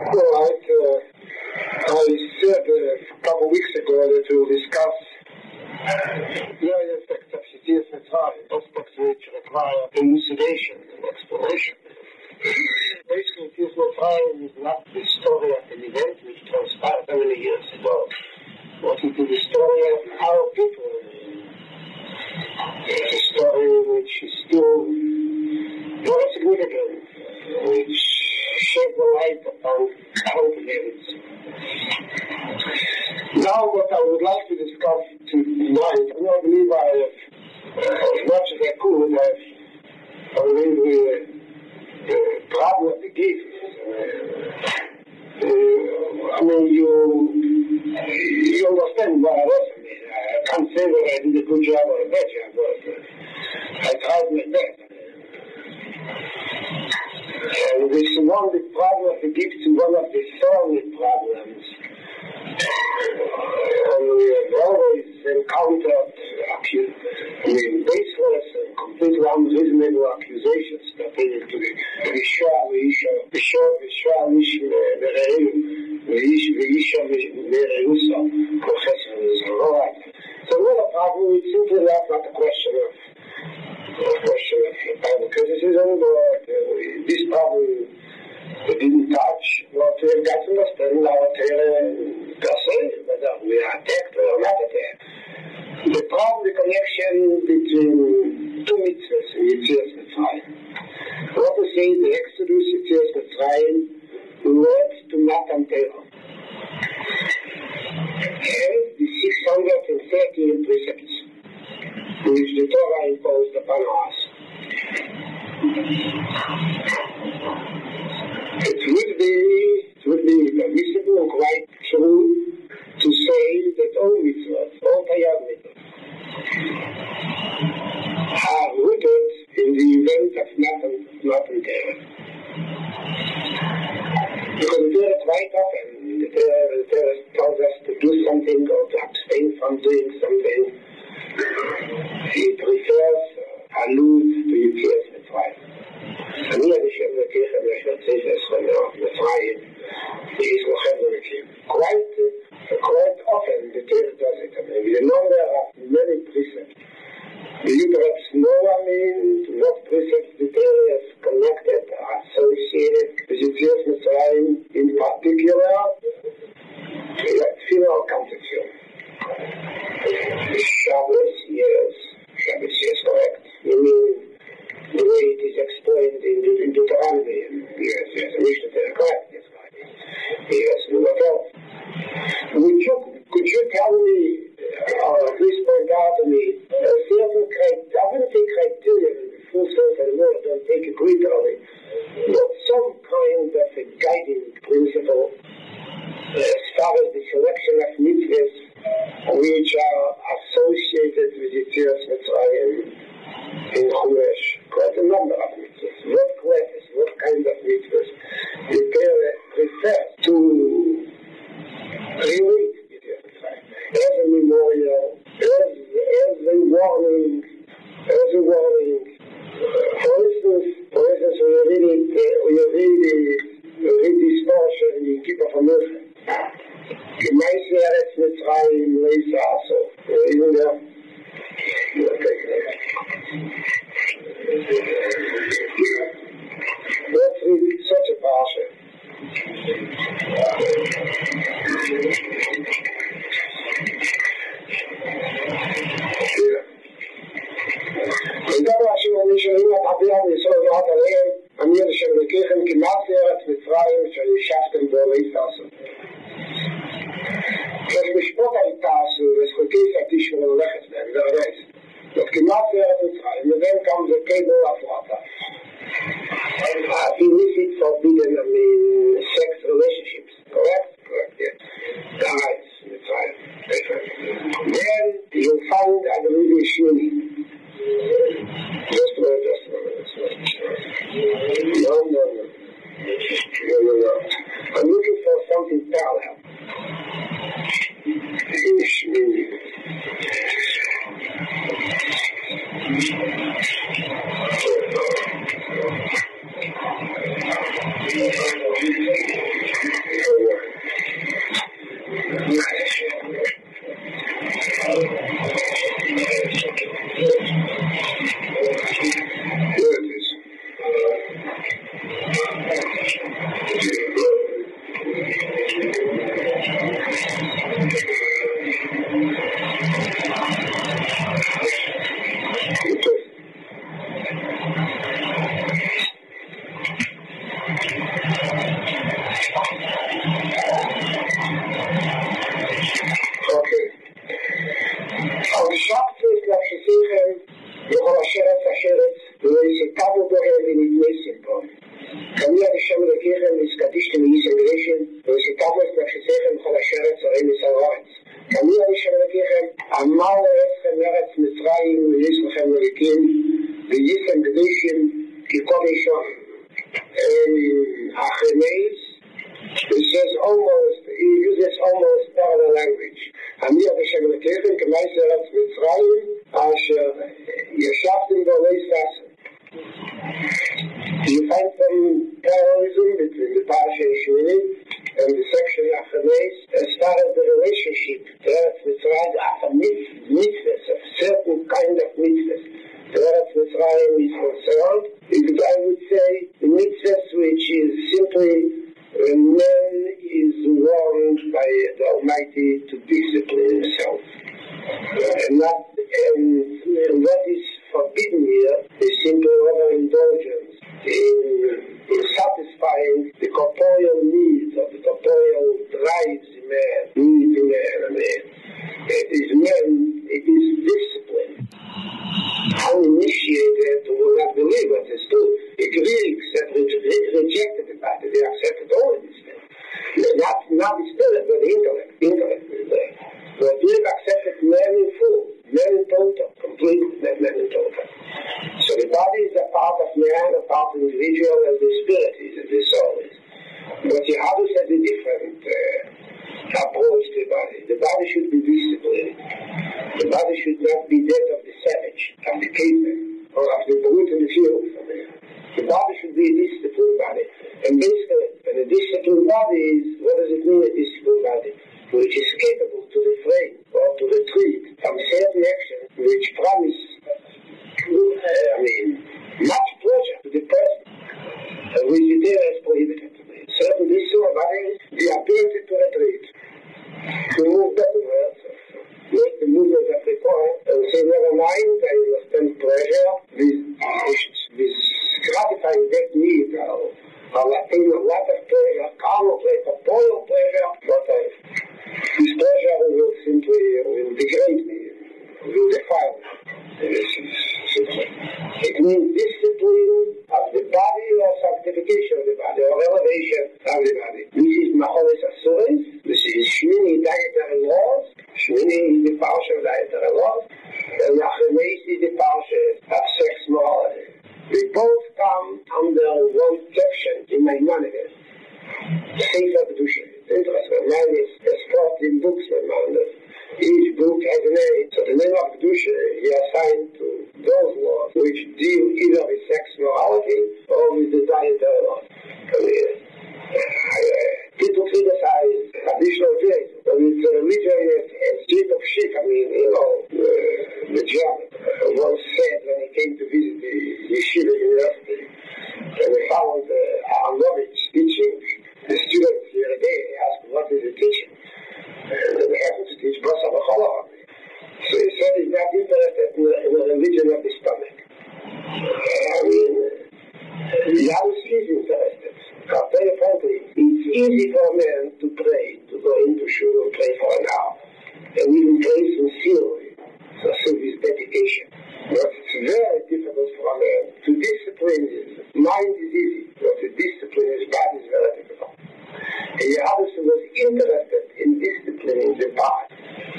All right. I said a couple of weeks ago that we'll discuss various aspects of Yetzias Mitzrayim, aspects which require elucidation and explanation. Basically, Yetzias Mitzrayim is not the story of an event which transpired so many years ago, but it is the story of our people. It's a story which is still very significant, which shed the light upon current events. Now, what I would like to discuss tonight, I believe I have, as much as I could, I believe the problem of the gift. You understand what I was. I can't say that I did a good job or a bad job, but I tried my best. And this is one of the problems of the gift, one of the thorny problems. And we have always encountered baseless and completely unreasonable accusations pertaining to the So another problem is simply not a question of criticism, but this problem we didn't touch what we have got to understand our per se, whether we are attacked or not attacked. The problem, the connection between two mitzvahs in Yetzias Mitzrayim. What we say the Exodus Yetzias Mitzrayim led to Matan Torah. And the 613 precepts which the Torah imposed upon us. It would be permissible and quite true to say that all mitzvot, all Tayag mitzvot, are rooted in the event of Matan Torah. Because the Torah quite often, the Torah tells us to do something or to abstain from doing something. It refers, alludes to Yetzias Mitzrayim. אני אשם לכם לשתף אסכונה מצרים is quite often the Torah does it. The number of many precepts. Do you perhaps know what precepts the Torah is connected or associated with Yetzias Mitzrayim in particular? Female conception. Shabbos, yes, correct. You mean the way it is explained in Deuteronomy, yes, Mishnah Torah, correct, yes, right. Yes, what else? Could you tell me, or at least point out to me, a certain criteria, I wouldn't say criterion, the full sense of the word, don't take it literally, but some kind of a guiding principle as far as the selection of mitzvahs which are associated with Yetzias Mitzrayim in Chumash, quite a number of mitzvahs. What classes, what kind of mitzvahs the Torah refers to relate to Yetzias Mitzrayim as a memorial, as a warning. For instance, we read this portion in Kippur from Milchem. Gemeiße Eretz Mitzrayim Leisa Aso. Even there. Let's read such a parsha. ודבר השם אני שומעים את אביה ויסוד ועד עליהם אני אשר לקחם כמעט ארץ מצרים אשר ישבתם בו להיסעסו. אז משפוט ההיתעשו וזכותי תשמעו ללכת בהם, זה הרס. זאת כמעט ארץ מצרים, ובין כאן זה קיימו להפרטה. Illicit forbidden, sex relationships, correct? Correct, yes. Guys, Mitzrayim. Then you'll find, I believe, in Shmini. Just a minute. No. I'm looking for something parallel. In Shmini. Okay. Al Shabbat nach Shesichen, Yochol Asheret Asheret, Ve'isitavu Bohem V'nitnesim Bo. Kami Ad Hashem Lekechem V'izkadishtem V'yisem Greshem, Ve'isitavu nach Shesichen Yochol Asheret Zarei Misal Haaretz. Kami Ad Hashem Lekechem, Amal Eretchem Eretz Mitzrayim V'yislechem V'rikim, V'yisem Greshem, Kikodeshom, Achemeis. He says he uses almost parallel language. Ami Ad Hashem Lekechem, K'mais Eretz Mitzrayim, Asher Yeshavtim Bo Leisvasim. You find some parallelism between the Parasha Shmini and the section Achameis as far as the relationship to Eretz Mitzrayim of mitzvahs, of certain kind of mitzvahs. The Eretz Mitzrayim is concerned, I would say, the mitzvahs which is simply when man is warned by the Almighty to discipline himself. And what is forbidden here is simply overindulgence in satisfying the corporeal needs of the corporeal drives in man, needs in man. It is discipline. Uninitiated will not believe what is true. The Greeks that rejected the body, they accepted all of these things. Not the spirit, but the intellect. Intellect is there. But we have accepted man in full, man in total, completely man in total. So the body is a part of man, a part of the individual, and the spirit is, the soul is. But Yehadus has a different approach to the body. The body should be disciplined. The body should not be that of the savage, of the caveman, or of the brute in the field. The body should be a disciplined body. And basically, a disciplined body is, what does it mean, a disciplined body? Which is capable to refrain or to retreat from certain actions which promise, much pleasure to the person, which the Torah has prohibited. Certain disciplined bodies, the ability to retreat, to move backwards, make the movement of the point, and say, never mind, I will spend pleasure with gratifying that need, or attain a lot of pleasure, carnal pleasure, corporeal pleasure, but this pleasure will simply degrade me, will defile me. It means discipline of the body or sanctification of the body or elevation of the body. This is Macholes Asuris. This is Shmini dietary laws. Shmini is the Parsha of dietary laws. And Achameis is the Parsha of sex morality. They both come under one section in Maimonides. Sefer Kedusha. Interesting. Man is 14 books Maimonides. Each book has a name. So the name of Kedusha he assigned to those laws which deal either with sex morality or with the dietary laws. People criticize traditional Judaism, but it's a religion as cheap of chic. The German once said when he came to visit the Yeshiva University, and they found Aharonovich teaching the students here a day. They asked, what is he teaching? And they happened to teach Basar B'Cholor. So he said he's not interested in the religion of the stomach. Yahus is interested. Very frankly, it's easy for a man to pray, to go into shul and pray for an hour, and even pray sincerely, so with dedication. But it's very difficult for a man to discipline his mind is easy, but to discipline his body is very difficult. And Yahus was interested in disciplining the body.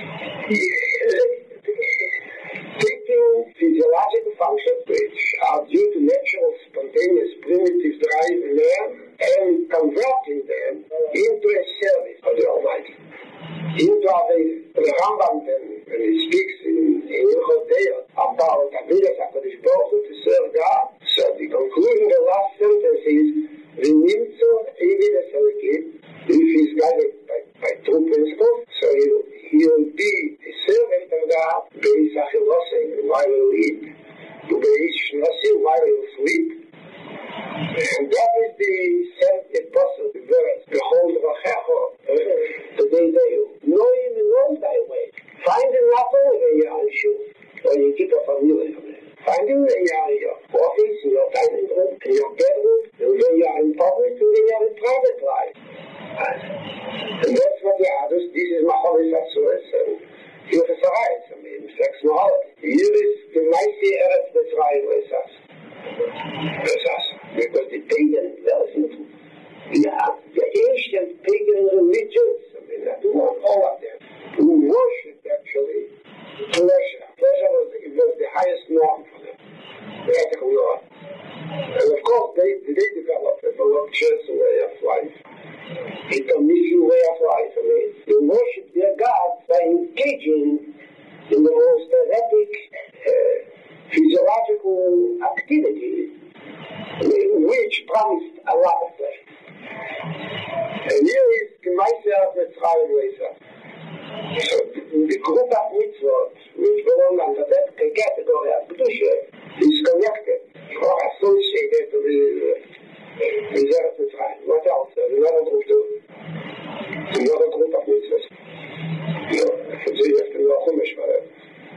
Taking physiological functions which are due to natural, spontaneous, primitive drive in man and converting them into a service of the Almighty. Into the Rambam, when he speaks in Ilchot Deot about Avodas HaKadosh Baruch Hu to serve God, so the conclusion of the last sentence is, V'nimtzo Evidas Elikim, if he's guided by true principles, so he'll be a servant of God, Beis Achilosim, while he'll eat, to Beis Shnosim, while he'll sleep. And that is the seventh apostle verse, Behold Rachecho, today they know him in all thy way. Find him not only a missing way of life. I mean, they worship their God by engaging in the most erratic physiological activity, which promised a lot of pleasure. And here is myself the Tzrayim Leisa. So the group of mitzvot which belong under that category of Kedusha is connected or associated with Eretz Mitzrayim. What else? Another group too. Another group of mitzvot. So you have to know Chumash for that.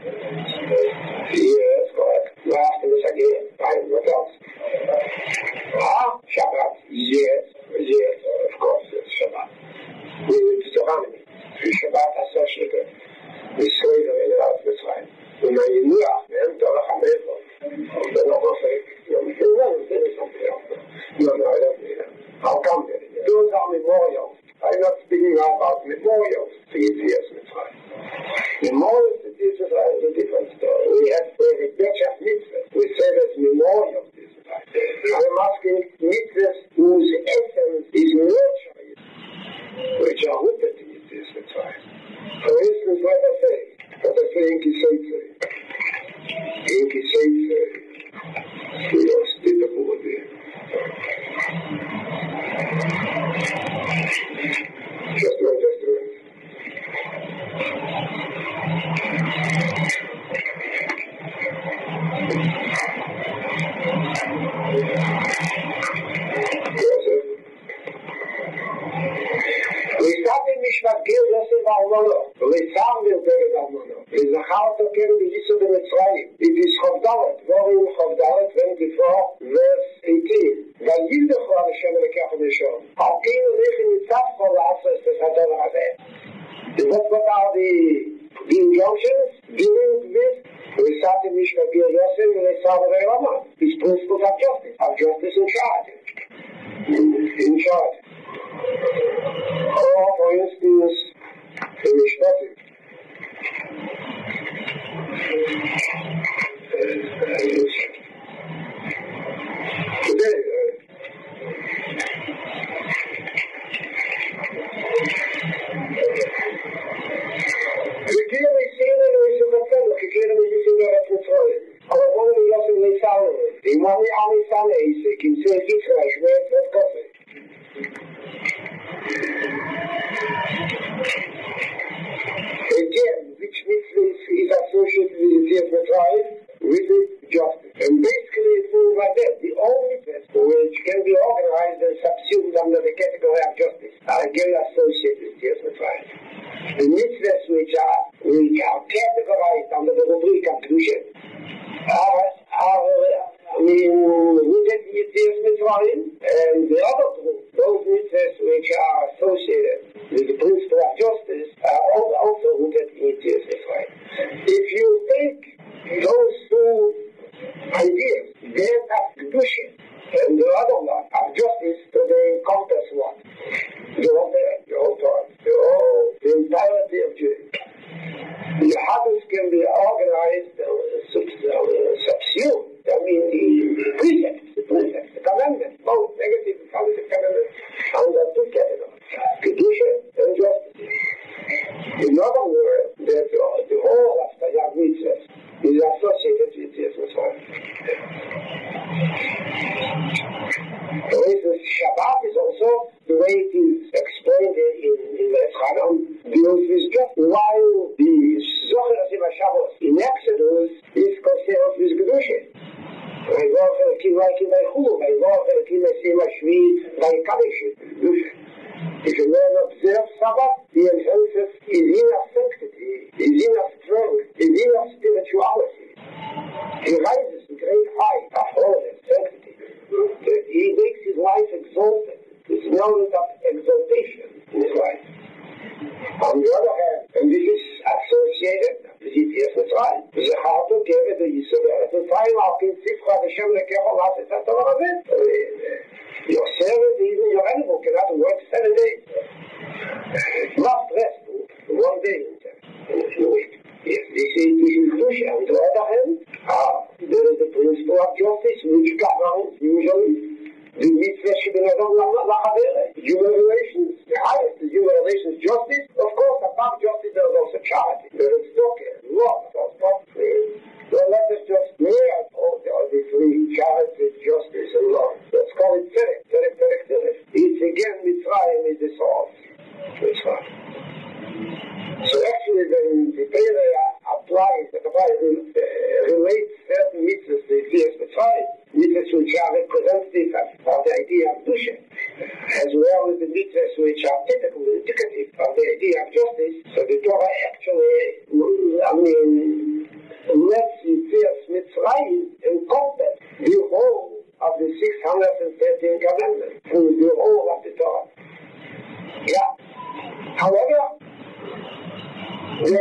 Yes, correct. Now after this again, fine, what else? Shabbat. Yes, of course, it's Shabbat. It's Deuteronomy. Shabbat associated with slavery in Eretz Mitzrayim. When I knew them, Torah HaMevo, then I was like, there is something else. No, I don't need them. I'll come there. Those are memorials. I'm not speaking about memorials to Yetzias Mitzrayim. Memorials to Yetzias Mitzrayim is a different story. We have a batch of mitzvahs. We say that's memorials to Yetzias Mitzrayim. I'm asking mitzvahs whose essence is nurturing, which are rooted in Yetzias Mitzrayim. For instance, what I say in Kiseitze. In Kiseitze, we don't stick up over there. Just one testament. Wissatem mishvagil Yosef Almono, Litzam Viltered Almono, Lizachar Token Yisod Mitzrayim. It is Chavdalet, Vorim Chavdalet 24, verse 18. Vayildecho Hashem Lekech Mishon. Alkeinu Lechem Yitzaf Chol Asres Tesadol Hazeh. What are the injunctions dealing with Wissatem mishvagil Yosef Litzam Viltered? These principles of justice in charge. In charge. Or, for instance, in Mishpatim. Today, we see that we should have done, we can't even use the rest of the story. Our one we lost in the South, the one we only found is, you can say, Israel, where it's coffee. Again, which mitzvah is associated with Yetzias Mitzrayim? With justice. And basically it's moved like that. The only mitzvah which can be organized and subsumed under the category of justice are again associated with Yetzias Mitzrayim. The mitzvahs which are categorized under the rubric of Kedusha rooted in Yetzias Mitzrayim, and the other group, those mitzvahs which are associated with the principle of justice, are also rooted in Yetzias Mitzrayim. If you take those two ideas, that of Kedusha and the other one of justice, so they encompass what? The whole Torah, the entirety of Judaism. The habits can be organized, subsumed. I mean, the precepts, the commandments, both negative and positive commandments, under two categories, Kedusha and justice. In other words, that the whole of Tayyab mitzvahs is associated with Yetzias Mitzrayim. For instance, Shabbat is also the way it is explained in the Chanan, deals with justice, while the Zocher Asiva Shabbos in Exodus is concerned with Kedusha. ויברך אלוקים ויקים ויחולו, ויברך אלוקים ישים השביעי ויקדש את קדושה. If a man observes Sabbath, the emphasis is in of sanctity, is in of strength, is in of spirituality. He rises to great height of holiness, sanctity. He makes his life exalted. It's known of exaltation in his life. On the other hand, and this is associated with Yetzias Mitzrayim, זכר תוקף את היסוד ארץ מצרים, על פי צבחה ושם לקח עולת את הדבר הזה. Your servant, even your animal, cannot work 7 days. It must rest 1 day in a few weeks. Yes, this is Kedusha. On the other hand, there is the principle of justice, which governs usually the mitzvah shebin adam lachavere, human relations, the highest. salvation is justice. Of course, above justice there is also charity. There is law. Well, let us just merge all the three: charity, justice, and law. Let's call it tzedek. It's again Mitzrayim is the source. So actually, when the Torah applies, the Torah relates certain mitzvahs to Yetzias Mitzrayim, mitzvahs which are representative of the idea of Dusha, as well as the mitzvahs which are typical, indicative of the idea of justice. So the Torah actually, lets Yetzias Mitzrayim encompass the whole of the 613 commandments through the whole of the Torah. Yeah. However, there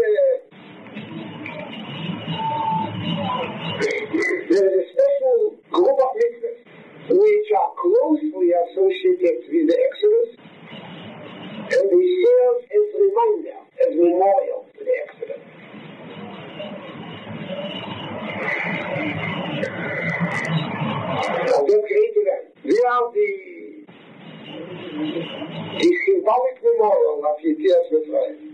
is a special group of mitzvahs which are closely associated with the Exodus, and they serve as reminder, as memorial to the Exodus. Now, they're great events. They are the symbolic memorial of Yetzias Mitzrayim.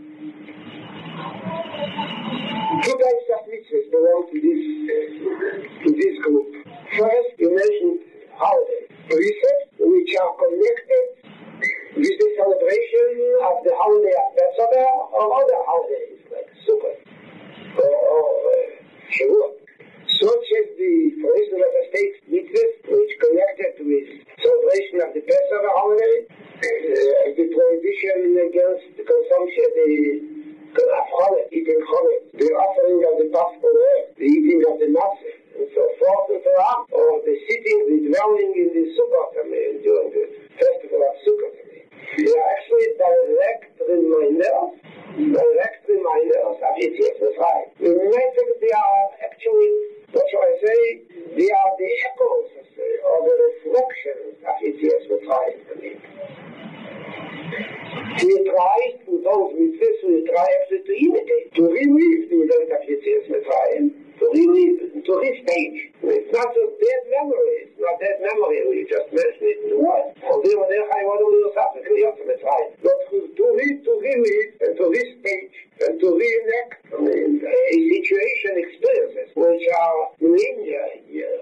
Two types of mitzvahs belong to this group. First, you mentioned holidays. Precepts which are connected with the celebration of the holiday of Pesach or other holidays like Sukkot or Shavuot. Such as for instance, let us take mitzvahs which connected with celebration of the Pesach holiday, the prohibition against the consumption, eating cholet, the offering of the Paschal lamb, the eating of the matzah, and so forth and so on, or the sitting, the dwelling in the Sukkot, during the festival of Sukkot. They are actually direct reminders of Yetzias Mitzrayim. They are actually, what shall I say, they are the echoes or the reflections of Yetzias Mitzrayim. We try to those mitzvahs, we try actually to imitate, to relive the event of Yetzias Mitzrayim, to restage. It's not just dead memory, we just mention it in words. But to relive and to restage and to reenact a situation, experiences which are millennia years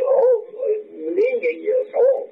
old.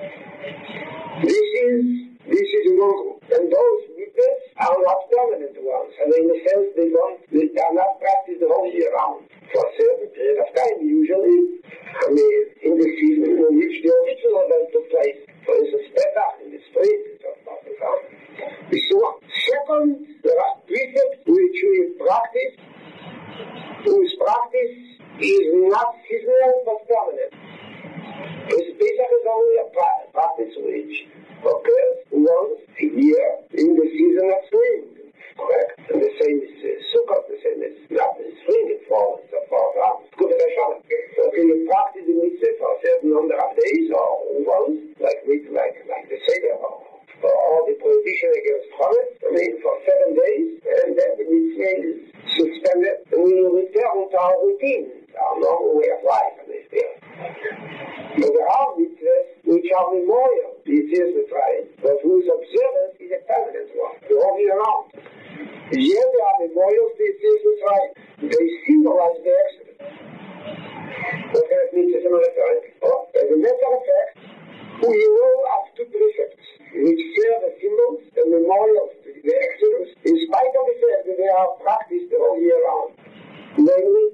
This is a group. And those mitzvahs are not permanent ones. And in a sense, they are not practiced the whole year round. For a certain period of time, usually, in the season in which the original event took place. For instance, Pesach in the spring, and so forth and so on. Second, there are precepts which we practice, whose practice is not seasonal but permanent. Pesach is only a practice which occurs once a year in the season of spring. Correct? And the same is Sukkot, the same is not in spring, it falls and so forth. So can you practice the mitzvah for a certain number of days or once, like the Seder or the prohibition against cholet, for 7 days, and then the mitzvah is suspended, and we will return to our routine, our normal way of life. But there are mitzvahs which are memorial to Yetzias Mitzrayim, but whose observance is a permanent one, the whole year round. Yet they are memorials to Yetzias Mitzrayim. They symbolize the Exodus. What kind of mitzvahs am I referring to? As a matter of fact, we know of two precepts which serve as symbols and memorials to the Exodus, in spite of the fact that they are practiced the whole year round. Namely,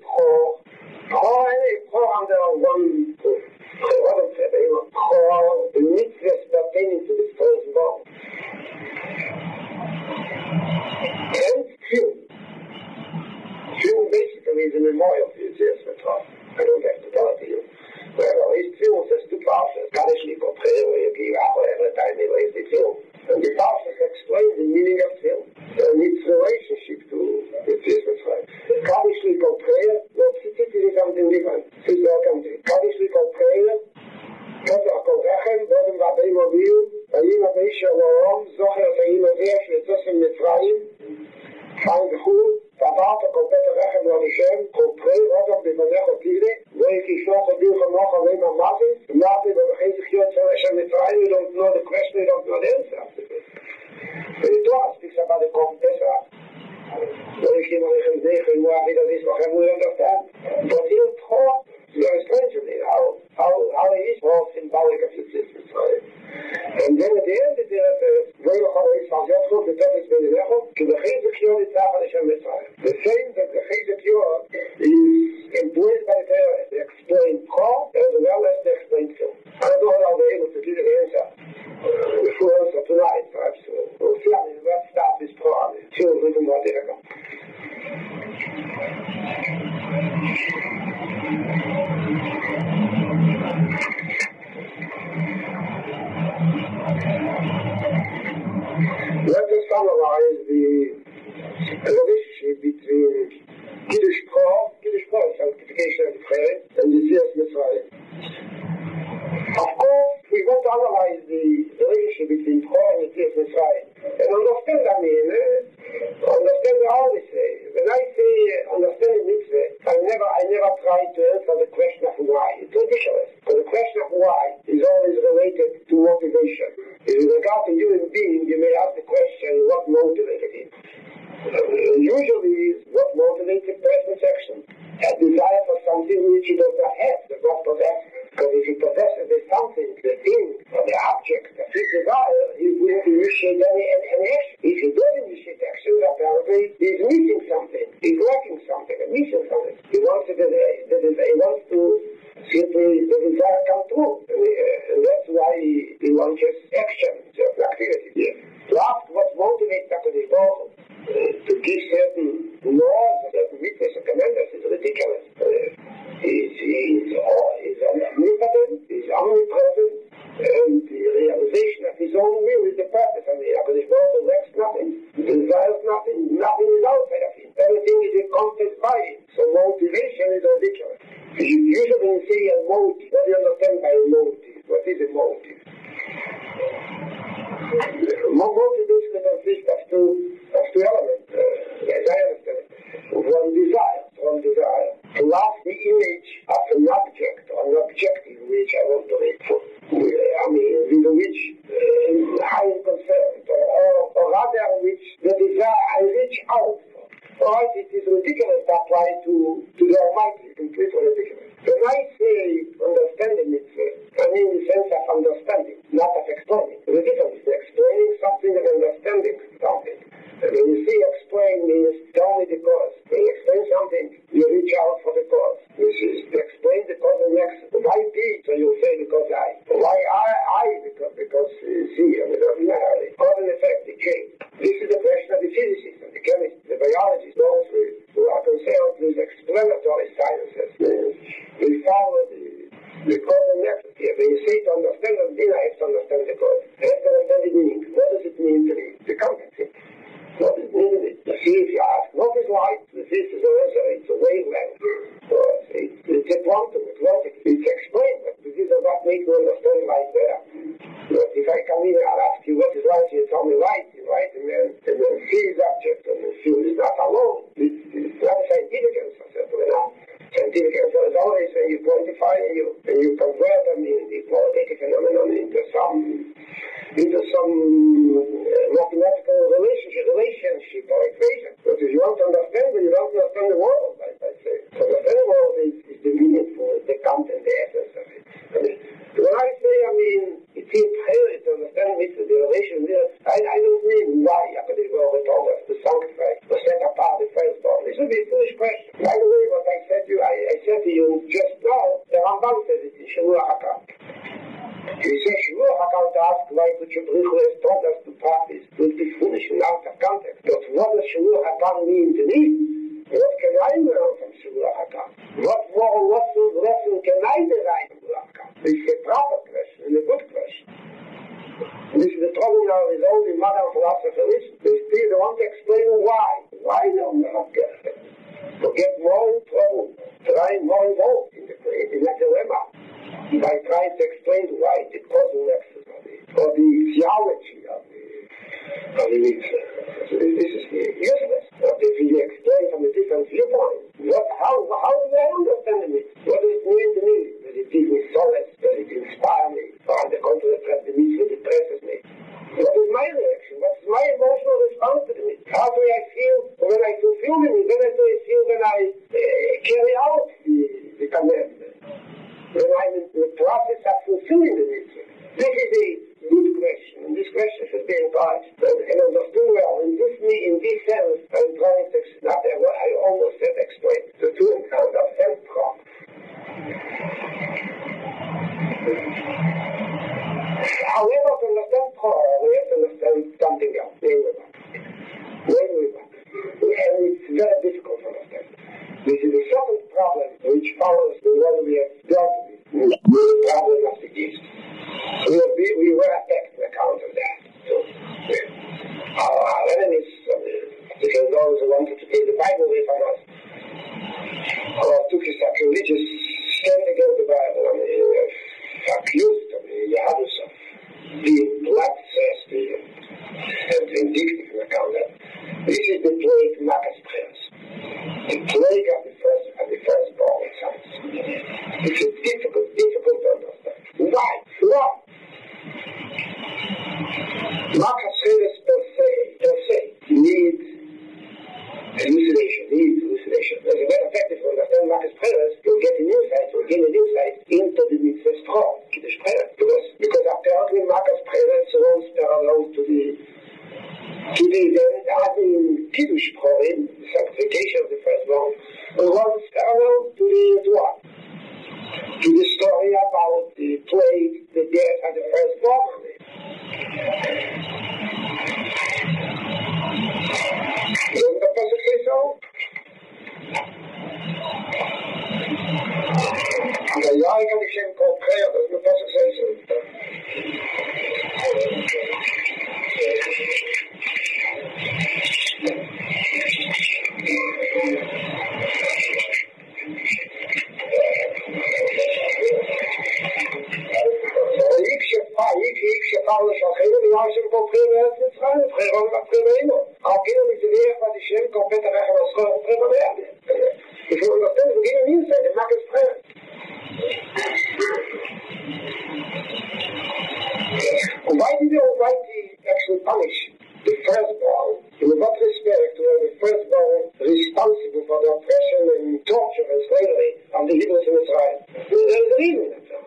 under one proof. The mitzvahs pertaining to the firstborn. And film. Film basically is a memorial to Yetzias Mitzrayim. I don't have to tell it to you. Well, at least film says two parshas. Kaddish Kopreh, where you give up every time he lays the film. And the parshas explain the meaning of film and its relationship to Yetzias Mitzrayim. Kaddish Kopreh, let's see if it is something different. Kaddish Kopreh, Pesach Kol Rechem, Bodem V'Abei Mobil, Vayim Abei Shalom, Zocher Vayim Aveh, Shetzosem Mitzrayim, Fein V'chul, V'Avarta Kol Pesach Rechem L'Alishem, Kol Prei, Rodom B'Manecho Tigre, V'Ei Kishloch Odil Chamoch Avei Mamazim, V'Mati V'Machei Zichiot Shel Hashem Mitzrayim, you don't know the question, you don't know the answer. But by the Confessor. Very similar to what it is for him, we understand. But he'll talk very strangely how it is more symbolic of existence. And then at the end, it is very hard to get the topics in the level to the Chizuk Yor is the same that the Chizuk Yor is employed by the Torah to explain Pro as well as to explain Film. I don't know how they're able to give you the answer. The full answer tonight, perhaps. We'll see how let's start this Pro. See if we can go there. Let us summarize the relationship between Kiddush Pro, sanctification of the prayer, and the Tzias Mitzrayim. Of course, we want to analyze the relationship between Pro and the Tzias Mitzrayim and understand, understand all we say. When I say understanding mitzvah, I never try to answer the question of why. It's ridiculous. Because the question of why is always related to motivation. If you regard a human being, you may ask the question, what motivated him? Usually, what motivates a person's action? A desire for something which he does not have, does not possess. Because if he possesses something, the thing, or the object of his desire, he wouldn't initiate any action. If he does initiate action, apparently he's missing something. He's lacking something, and missing something. He wants to simply the desire come true. And that's why he launches action, certain activity. Yes. To ask what motivates HaKadosh Baruch Hu to give certain laws, certain mitzvahs and commandments is ridiculous. He's omnipotent, he's omnipresent, and the realization of his own will is the purpose. I mean, HaKadosh Baruch Hu lacks nothing, desires nothing is outside of him. Everything is encompassed by him. So motivation is ridiculous. Usually when you say a motive, what do you understand by a motive? What is a motive? Motivation consists of two elements, as I understand it. One desire to have the image of an object or an objective which I want to reach for. With which I am concerned, or rather which the desire I reach out for. Right, it is ridiculous to apply to the Almighty, completely ridiculous. When I say understanding mitzvah, I mean the sense of understanding, not of explaining. Ridiculous, explaining something and understanding something. And when you see explain means tell me the cause. When you explain something, you reach out for the cause. Which is to explain the cause and next. Why B? So you'll say because I. Why I? Because C. It doesn't matter. Cause and effect, the J. This is the question of the physicists and the chemists, the biologists, those who are concerned with explanatory sciences. They follow the cause and effect. When you say to understand the meaning, I have to understand the cause. I have to understand the meaning. What does it mean to me? The context. What does it mean to me? See, if you ask, what is light? This is an answer. It's a wavelength. It's a quantum. It's explained, but this does not make you understand light there. But if I come in and ask you what is light, you tell me light, right? And then see is object, and then see is not alone. It's not a scientific answer, certainly not. Scientific answer is always when you quantify and you convert the qualitative phenomenon into some mathematical relationship or equation. But if you want to understand it, you don't understand the world, I say. To understand the world is the meaningful, the content, the essence of it. When I say, it seems clear to understand the relation there, I don't mean why HaKadosh Baruch Hu told us to sanctify, to set apart the firstborn. This would be a foolish question. By the way, what I said to you just now, the Rambam says it in Shavua Hakam. He says Shavua Hakam to ask why Kudsha Baruch Hu has told us to practice would be foolish and out of context. But what does Shavua Hakam mean to me? What can I learn from Shavua Hakam? What moral lesson can I derive from Shavua Hakam? This is a proper question and a good question. This is the trouble now with all the modern philosophers. They still want to explain why. Why they'll not get it. To get more trouble, try more involved in that dilemma by trying to explain why the causal nexus or the theology of the mitzvah. This is useless. But if you explain from a different viewpoint, how do I understand the mitzvah? What does it mean to me? Does it give me solace? Does it inspire me? Or on the contrary, the mitzvah depresses me? What is my reaction? What is my emotional response to the I feel when I fulfill the need? When I feel when I carry out the commandment? When I'm in the process of fulfilling the need? This is a good question, and this question should be invited and understood well. In this sense, I'm trying to explain, I almost said explain, the two kinds of self-talk. However, to understand prayer, we have to understand something else, and it's very difficult to understand. This is the second problem which follows the one we have dealt with, the problem of the gift. We were attacked on account of that. So, our enemies, because those who wanted to take the Bible away from us, took a sacrilegious stand against the Bible and accused the Yahadus of being bloodthirsty and vindictive on account of that. This is the plague Macca's prayers. The plague of the firstborn sons. It's difficult to understand. Why? Macca's prayers per se need hallucination. As a matter of fact, if you understand Macca's prayers, you'll get an insight into the mitzvah strong, Kiddush prayer. Because apparently Macca's prayers runs parallel to the event having Kiddush prayer, the sanctification of the firstborn, runs parallel to what? To the story about the plague, the death of the firstborn. Doesn't the Pasuk say so? Vayarek Hashem kol prayer, doesn't the Pasuk say so? If you understand the beginning inside the Macca's prayer. Why did the Almighty actually punish the firstborn? In what respect were the firstborn responsible for the oppression and torture and slavery of the Hebrews in Israel? There is a reason in that.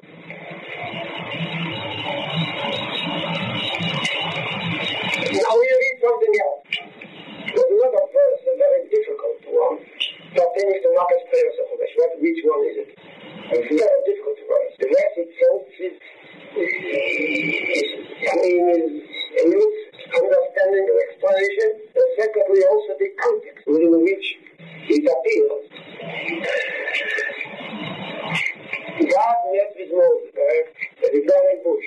Now we read something else. There's another verse, a very difficult one, pertaining to Macca's prayers of Chumash. Which one is it? It's a very difficult verse. The verse itself is understanding and explanation, and secondly also the context within which it appears. God met with Moses, correct? At the burning bush.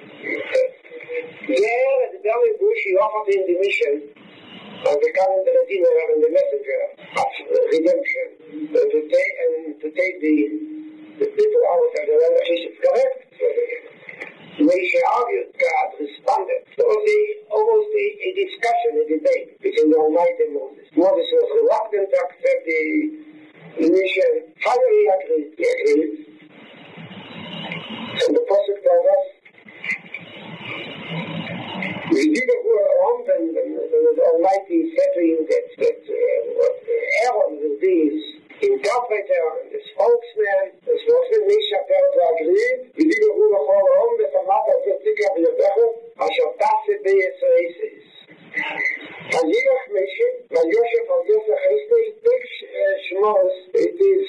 There, at the burning bush, he offered him the mission of becoming the Redeemer and the messenger of redemption, and to take the people out of the land of Egypt, correct? Moshe argued, God responded. There was almost a discussion, a debate between the Almighty and Moses. Moses was reluctant to accept the mission. Finally he agreed. And the Pasuk tells us, we did a good wrong, and the Almighty said to him that Aaron will be his interpreter and the spokesman. The spokesman Misha felt to agree. We did a good wrong, the Samata Zetika B'Yodecho, Asher Tase B'Yisraelis. Vayirach Misha, Vayosef al Yosef Heste, it takes Shmos, it is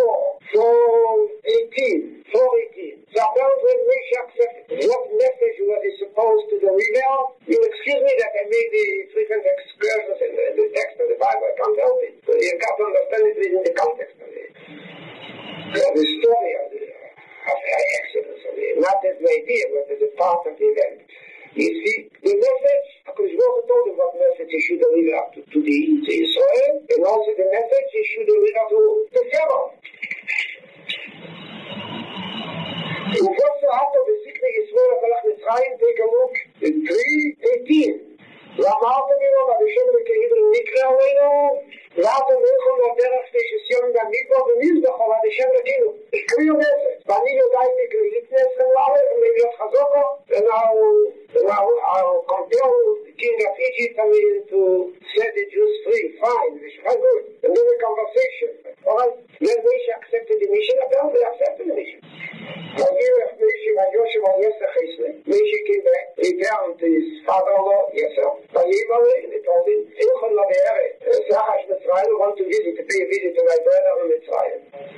4:18. So apparently Misha accepted. What message was he supposed to deliver? You'll excuse me that I made the frequent excursions in the text of the Bible. I can't help it. So you got to understand it within the context of it. The story of the Exodus, not as the idea, but as a part of the event. You see, the message, HaKadosh Baruch Hu told him what message he should deliver to Israel, and also the message he should deliver to Pharaoh. ובוסו עטו בזיקני ישראל הפלח מצרים, take a look, 3:18. ואמרתם לו, בשם וכאילו נקרא עלינו, ואתם מלכו לדרך שסיום במקווה ומזבחו, בשם וכאילו, הקריאו נפש, ואני יודעת לקריאית נסם לערך, ולהיות חזוקו, and I'll compel the king of Egypt to set the Jews free, fine, it's very good, and then a conversation, alright, then Moshe accepted the mission, apparently accepted the mission. Moshe came back, returned to his father-in-law, Yosef, and he told him, I want to visit, to pay a visit to my brother in Mitzrayim.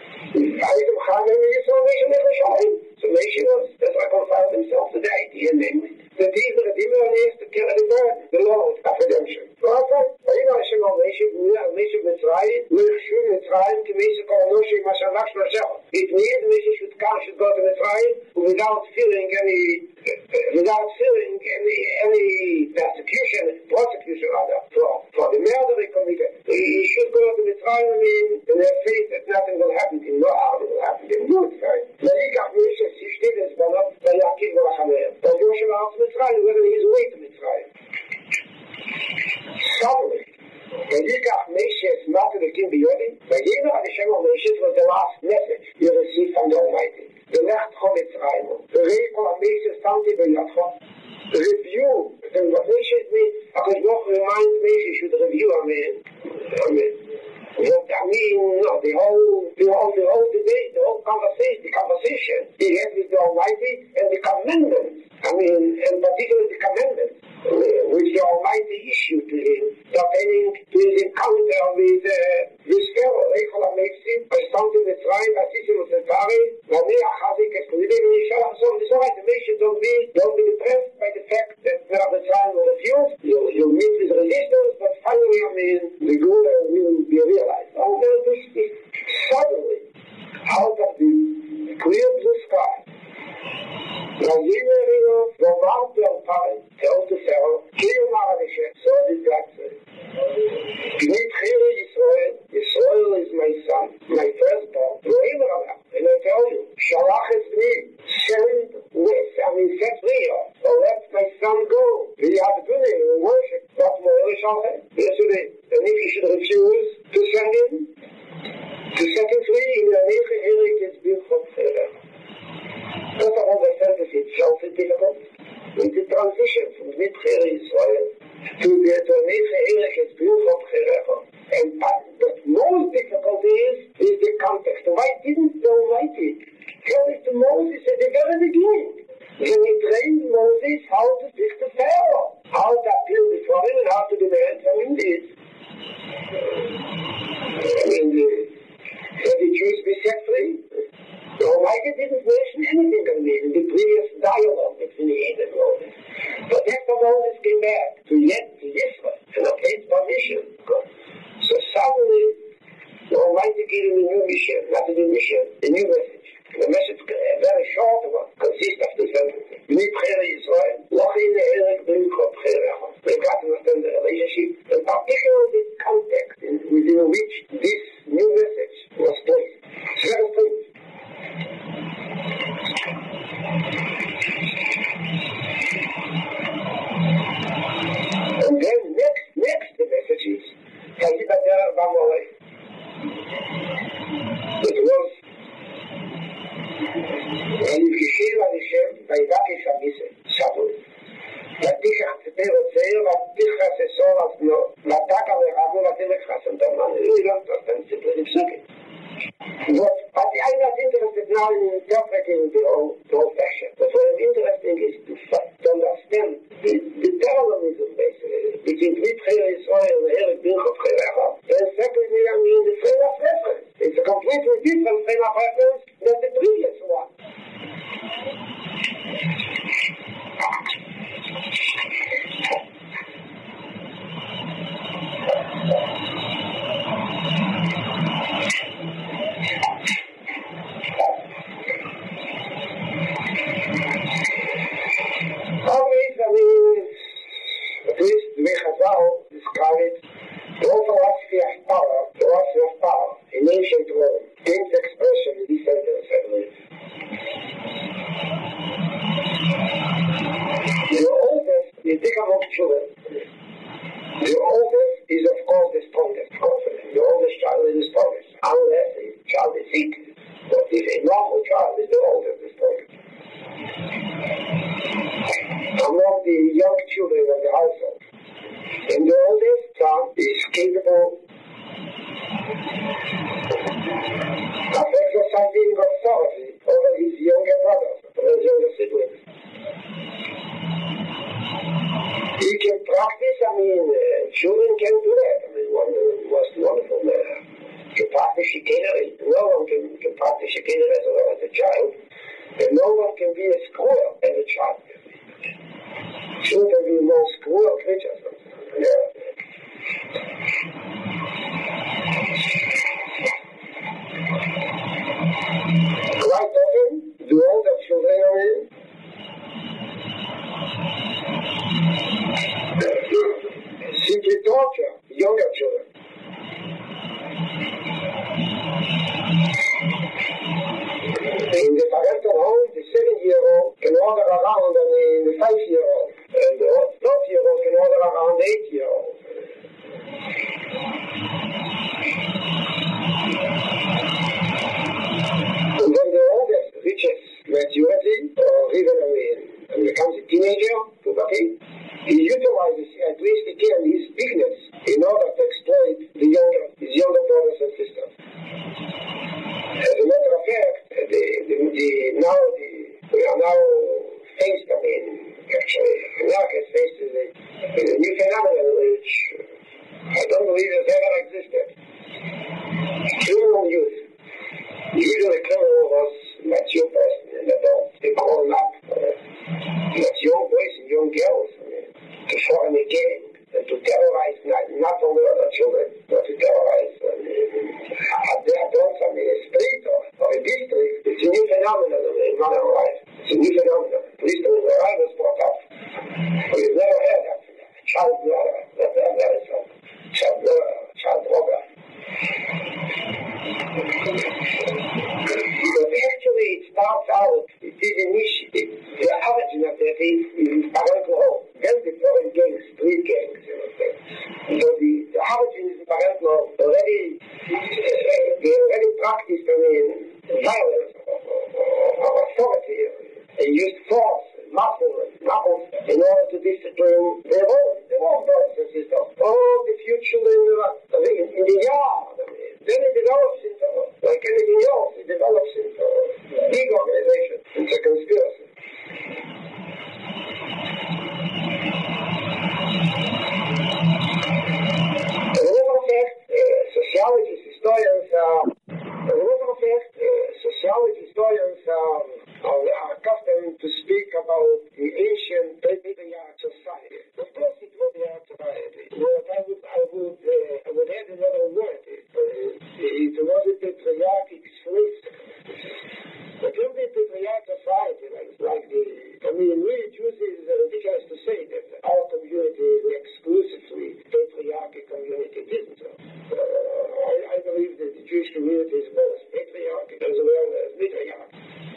So Moshe was reconciled himself to the idea, namely, that he is the Redeemer and he has to carry the burden, the Lord of redemption. It means Moshe should go to Mitzrayim without feeling any prosecution rather, for the murder he committed. He should go to Mitzrayim in their faith that nothing will happen to him, no harm will happen to him. Good, right? Whether he's way to Mitzrayim. Suddenly, Moshe's matter became beyond but even Hashem of Moshe was the last message you received from the Almighty. The left from Mitzrayim. The Reikol of Moshe's something by Yatcha. Review. And what Moshe means, because God reminds Moshe should review Amen. The whole debate, the whole conversation he had with the Almighty and the commandments. And particularly the commandments which the Almighty issued to him, pertaining to his encounter with this Pharaoh, Reikol HaMeitzim, by something Mitzrayim, Asisim Utzepari, Vani Achazik, Eskulidim, and Yishalach, so on. So right, the nation don't be depressed by the fact that Mitzrayim will refuse. You'll meet with resistance, but finally, the good will be realized. Oh, this is suddenly, out of the clear blue sky, Vomar Belpai tells the Pharaoh, so did God say, Yisrael is my son, my firstborn, and I tell you, Shalach is me, set free, or let my son go. We have to worship, but yesterday, and if he should refuse to send him, to set him free, in the nation, Eric is beautiful. First of all, the sentence itself is difficult. It's a transition from Mitcher Israel to the Mitcher Erech is beautiful. And the most difficult is the context. Why didn't the Almighty tell it to Moses at the very beginning? When he trained Moses how to speak to Pharaoh, how to appeal before him and how to demand from him this. That the Jews be set free. The Almighty didn't mention anything of this in the previous dialogue between him and Moses. But after Moses came back to Israel and obtained permission, so suddenly the Almighty gave him a new mission, not a new mission, a new message. The message, a very short one, consists of two sentences. Mitcher Israel, Lochin Erech B'Mikro B'Cherecha. We've got to understand the relationship, and particularly the context within which this new message was placed. It's very strange. And then next the message is it was and Yeshir Hashem Vaivake Shamise Shabbat. Vatich Terotzei Vatich Hasesor Avno Vataka Veravu Vatilek Hasantaman. You don't understand simply the second. But I'm not interested now in interpreting the old fashion. But what is interesting is to understand the parallelism basically between Mitcher Israel and Erech B'Mikro B'Cherecha. And secondly, the frame of reference. It's a completely different frame of reference than the previous one. At least the way Chazal describe it, the whole philosophy of power in ancient Rome, gains expression in this sentence, I believe. The oldest is Dikavok Tshuva. The oldest is, of course, the strongest. The oldest child is the strongest, unless the child is sick. But if a normal child is the oldest, the strongest. Among the young children of the household, and the oldest son is capable of exercising authority over his younger brothers, or his younger siblings. He can practice, children can do that. One of the most wonderful can practice chicanery. No one can practice chicanery as well as a child, and no one can be a squirrel as a child. Children can be more squirrel creatures. Quite often, the older children simply torture younger children. In the parental home, the 7-year-old can order around the 5-year-old, and the 12-year-old can order around the 8-year-old. And then the oldest reaches maturity, or even becomes a teenager, puberty. He utilizes, at least he can, his bigness in order to exploit his younger brothers and sisters. As a matter of fact, we are now faced, actually, America is faced with a new phenomenon which I don't believe has ever existed. Criminal youth. Usually criminal was mature person and adults. They grown up. That's young boys and young girls to form a gang and to terrorize not only other children, but to terrorize the adults on the street or a district. It's a new phenomenon in modern life. It's a new phenomenon. At least where I was brought up. We've never had that. Child murder. Child murder. Child robber. But actually it starts out, it is initiated. The origin of that is parental home. Then before in gangs, street gangs, So the origin is parental home. They already practiced violence or authority and used force, muscles in order to discipline their own brothers and sisters. All the few children in the yard. Then it develops into, like anything else, it develops into a big organization, into a conspiracy. As a matter of fact, sociologists are accustomed to speak about the ancient patriarch society. Of course, it was a society. But I would add another word. It was a patriarchic slave. But in the patriarch society, really Jews is ridiculous to say that our community is an exclusively patriarchic community. It isn't so. I believe that the Jewish community is both patriarchic as well as matriarchic.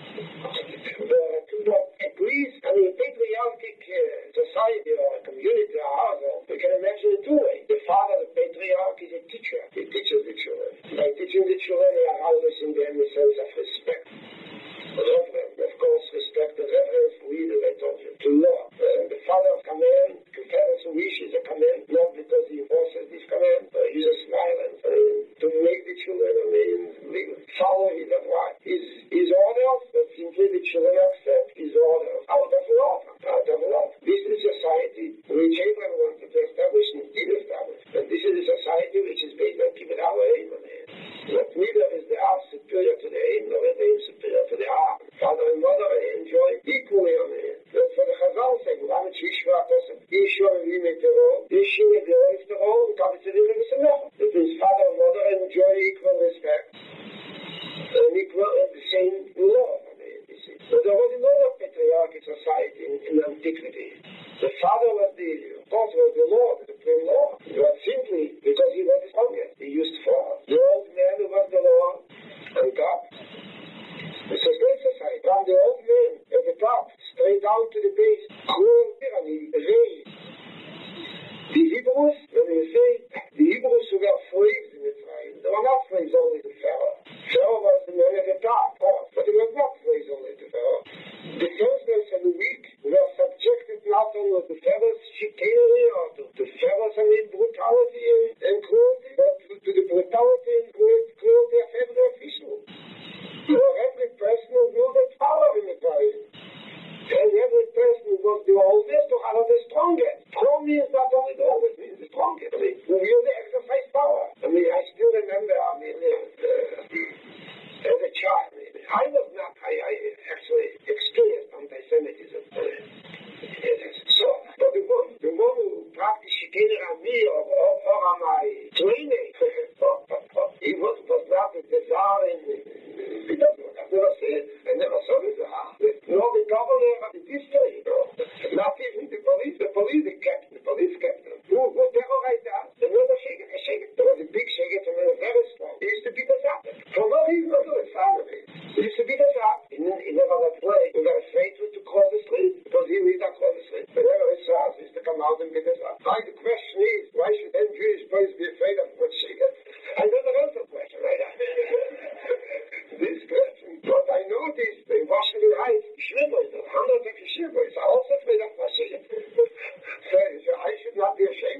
But at least, patriarchic society or a community or household, we can imagine it two ways. The father, the patriarch, is a teacher. He teaches the children. By teaching the children, he arouses in them a sense of respect. Reverence, of course, respect the reverence leader, I told you, to law. The father of command, confers and wishes a command, not because he enforces this command, but he uses violence to make the children follow his advice. His orders, but simply the children accept his orders out of love. This is a society which Abraham wanted to establish and did establish. But this is a society which is based on keeping our aim on it. But neither is the art superior to the aim, nor is the aim superior to the art. Father and mother enjoy equally on it. But for the Chazal sake, lama chishva person, Yeshua v'limetero, Yeshua v'limetero, that means father and mother enjoy equal respect and equal and the same love. But there was another patriarchal society in antiquity. The father was the Lord, the supreme Lord. But simply because he was the strongest, he used force. The old man who was the Lord on top. It's a great society. From the old man at the top, straight down to the base, cruel tyranny, raised. The Hebrews, when you see, the Hebrews who were slaves in Mitzrayim, they were not slaves only to Pharaoh. Pharaoh was the man of the top, but they were not slaves only to Pharaoh. The firstness and the weak were subjected not only to Pharaoh's chicanery or to Pharaoh's brutality and cruelty, but to the brutality and cruelty of every official. Or every person who wielded power in Mitzrayim. And every person who was the oldest or the strongest. Strong means not only the oldest, it means the strongest. I mean, who really exercise power. I mean, I still remember, as a child, I was not, I actually experienced anti-Semitism. So, but the one who practiced chicanery on me or on my training, he was not the Tsar in, I've never said, I never saw the Tsar. Nor the governor of the district, not even the police captain, who terrorized us. There was a shaker. There was a big shaker, and very strong. He used to beat us up. For no reason at all. He used to beat us up. He never let play. We were afraid to cross the street, because he would not cross the street. Whenever he saw us, he used to come out and beat us up. Now the question is, why should any Jewish boys be afraid of what shaker? I never answered the question, right? This question. But I noticed in Washington Heights, Shirboys, hundreds of Shirboys are also afraid of what shaker. So I should not be ashamed.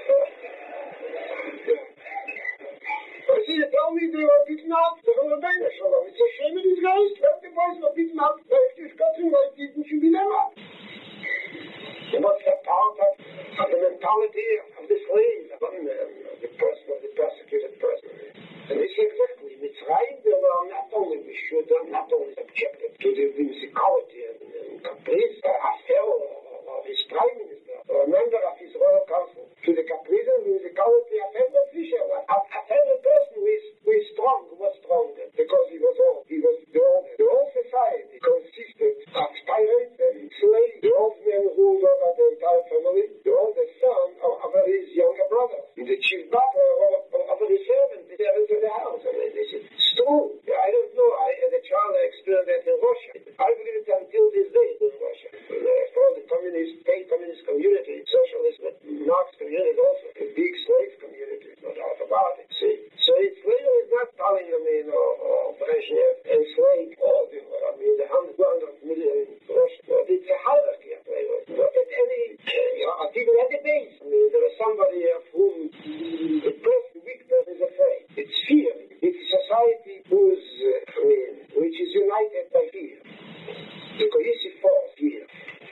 You tell me they were beaten up. They were banished. It's a shame of these guys. 20 boys were beaten up. If you've got to like beaten, should be them up. What's the part of the mentality of the slave, of the person, of the persecuted person? And this is exactly Mitzrayim. They were not only subjected to the whimsicality and caprice of Pharaoh or his prime minister or a member of his royal council, to the caprice and whimsicality of every official, of every person who is strong, who was strong, because he was old. He was the oldest. The whole society consisted of tyrants and slaves. The old man ruled over the entire family. The oldest son over his younger brother. The chief butler over his servant, the servants of the house. I mean, this is true. I don't know. As a child, I experienced that in Russia. I believe it until this day in Russia. For the communist community, socialist, Marx community also, a big slave community, no doubt about it. See? So slavery is not Stalin, or Brezhnev enslaved all the 100 million Russians. But it's a hierarchy of slavery. But at any, even at the base, there is somebody of whom the weak person is afraid. It's fear. It's a society which is united by fear. The cohesive force, fear.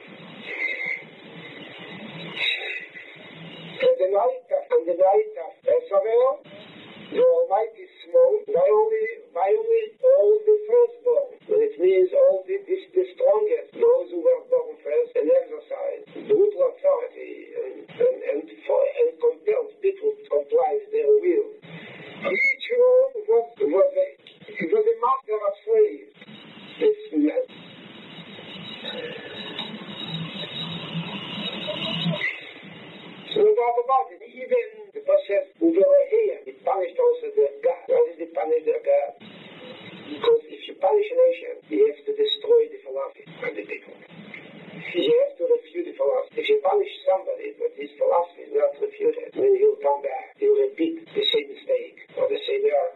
On the night of Esavel, the Almighty smote not only all the firstborn, but it means all the strongest, those who were born first, and exercised brutal authority and compelled people to comply with their will. Each one was a master of slaves. This meant. So no doubt about it, even the process who were here, it punished also their God. Why did it punish their God? Because if you punish a nation, you have to destroy the philosophy of the people. You have to refute the philosophy. If you punish somebody, but his philosophy is not refuted, then he'll come back. He'll repeat the same mistake or the same error.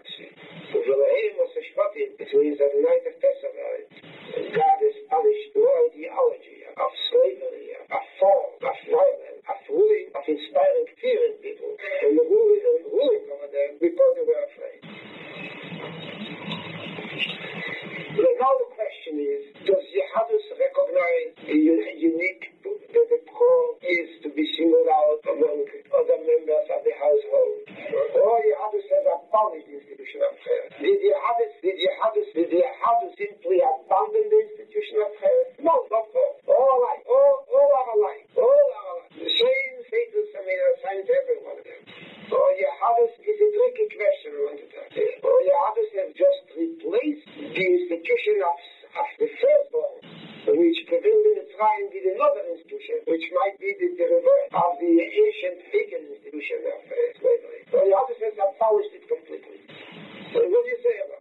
It means that the night of Pesach, God has punished no ideology of slavery, of fall, of violence, of ruling, of inspiring fear in people, and ruling over them because they were afraid. Now the question is, does Yehadus recognize the unique that the call is to be singled out among other members of the household? Or Yehadus has abolished the institution of prayer? Did Yehadus simply abandon the institution of prayer? No, not all. All alike. All are alike. The same fate assigned to every one of them. Or Yehadus is a tricky question I want to talk to. Or Yehadus has just replaced the institution of the firstborn, which prevailed in Mitzrayim, with another institution, which might be the reverse of the ancient pagan institution of slavery. So Yehadus has abolished it completely. So what do you say about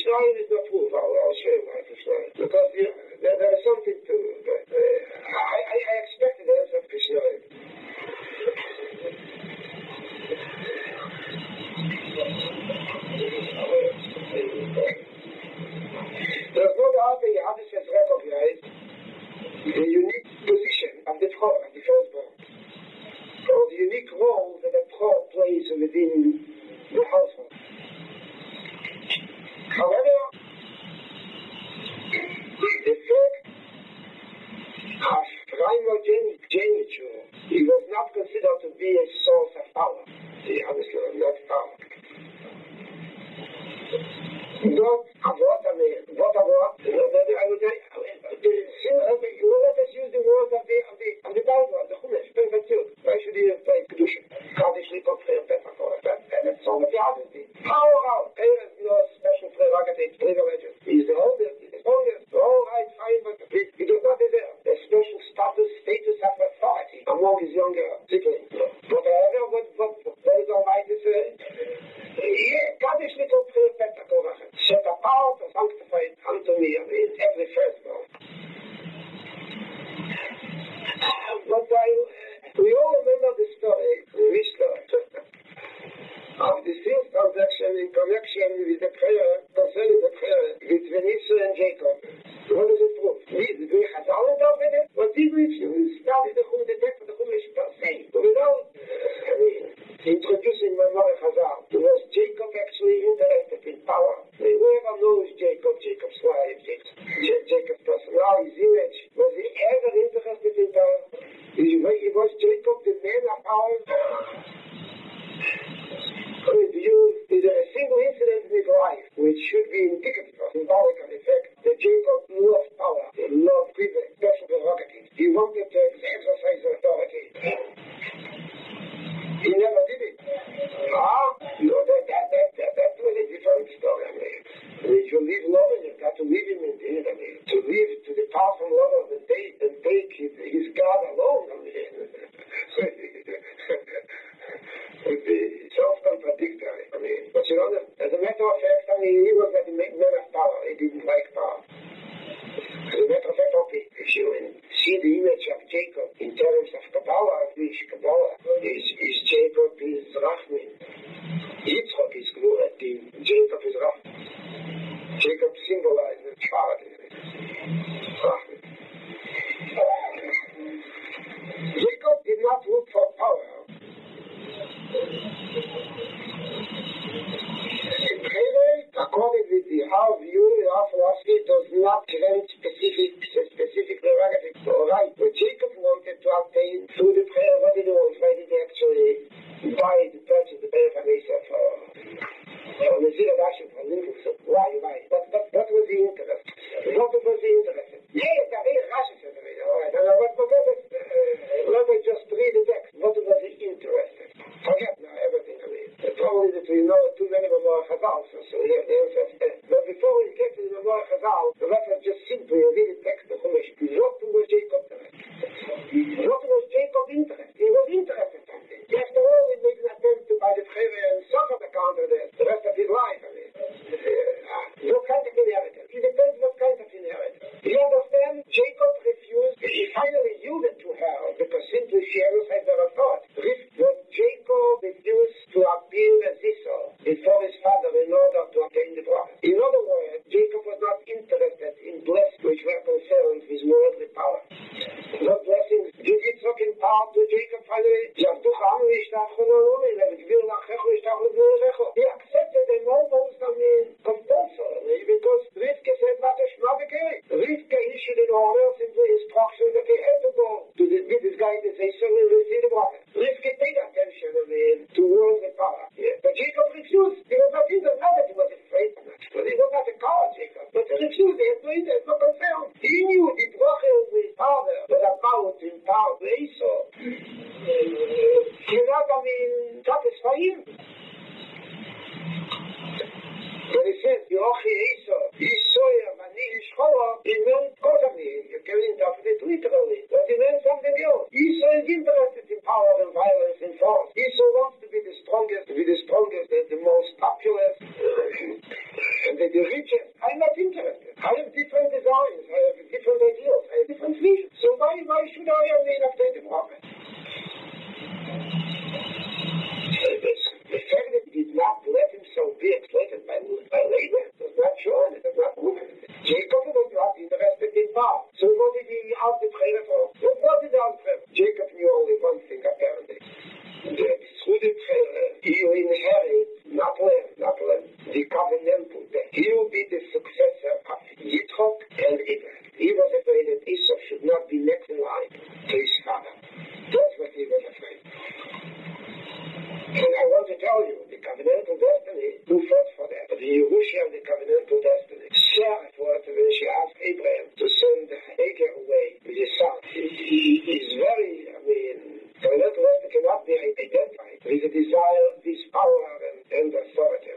Schneien is not proof. I'll show you why to Schneien. Because there is something to it. I expected the answer to Schneien. There's no doubt that Yahadis has recognized the unique position of the firstborn, or the unique role that a Torah plays within the household. However, the fact of primogeniture, he was not considered to be a source of power. He obviously was not power. Not avot amen. What avot? Let us use the words of the Bible, of the Chumash. Why should he have played Kedusha? Kaddish Likot Freir Pepakor. That's all of the others did. Power out. There is no special prerogative, privileges. He's the oldest, he's the strongest. All right, fine, but he does not deserve the special status of authority among his younger siblings. But however, what is Almighty say? Kaddish Likot Freir Pepakor. Set apart or sanctified unto me, every firstborn. But we all remember the story, the Mishnah, of the seals transaction in connection with the prayer, concerning the prayer between Esau and Jacob. What does it prove? Did we Chazal interpret it? What did we study the text of the Chumash per se? Without introducing Mamar Chazal, was Jacob actually interested in power? Whoever knows Jacob's life, Jacob's personality, his image, was he ever interested in power? Was Jacob the man of power? Is there a single incident in his life which should be indicative or symbolic of the fact that Jacob loved power, he loved privilege, special prerogatives. He wanted to exercise authority. He never did it. No, that was a different story. If you live loving, you've got to live him indeed. To live to the powerful love of the day and take his God alone. Would be self-contradictory. But you know, as a matter of fact, he was a man of power. He didn't like power. As a matter of fact, if you see the image of Jacob in terms of Kabbalah, is Jacob is Rachmin. Yitzchak is Gvurat, Jacob is Rachmin. Jacob symbolizes charity. Rachmin. Jacob did not look for power. According to our view, our philosophy does not grant specific prerogatives or right. What Jacob wanted to obtain through the prayer, what did he want? Why did he actually buy the purchase the prayer from Esau for the Zira Dashim for Lincoln? Why? What was the interest? What was the interest? Yes, Rashi says it. All right, let me just read the text. What was the interest? Forget now everything. The trouble is that we know too many Mamar Chazal, so we have the answer. But before we get to the Mamar Chazal, let us just simply read the text of Chumash. What was Jacob interested? What was Jacob interested? He was interested in something. After all, he made an attempt to buy the Chevy and suffered the counter the rest of his life. What kind of inheritance? It depends what kind of inheritance. You understand? Jacob refused. He finally yielded to her because simply she exercised her authority. But Jacob refused to appear as Esau before his father in order to obtain the promise. In other words, Jacob was not interested in blessings which were concerned with worldly power. What blessings did Yitzchak impart to Jacob finally? He accepted them almost, compulsorily, because Rivka said, Rivka issued an order, simply instruction that they had to go to this guy to say, so we will see the prophet. Rivka paid attention, to worldly power. Yeah. But Jacob refused. He was not even that he was afraid of it. But he was not a coward, Jacob. But he refused. He had no interest, no concern. He knew the brocher of his father was about to impart to Esau. Cannot, satisfy him. When he says, Yochi Esau, Esau, Mani, Ishchoa, it meant Kodami. You can interpret it literally. But it meant something else. Esau is interested in power and violence and force. Esau wants to be the strongest, the most populous. And the riches. I'm not interested. I have different designs. I have different ideals. I have different visions. So why should I only update the prophet? The fact that he did not let himself be exploited by labor does not show and it does not prove it. Jacob was not interested in power. So what did he ask the prayer for? What did he ask for? Jacob knew only one thing apparently. That through the prayer he will inherit, not learn, the covenantal debt. He will be the successor of Yitzchak and Abraham. He was afraid that Esau should not be next in line to his father. That's what he was afraid. And I want to tell you, the covenantal destiny, who fought for that? The Yerushia of the covenantal destiny. Sarah fought when she asked Abraham to send Hagar away with his son. He's very, covenantal destiny cannot be identified with the desire, this power and authority.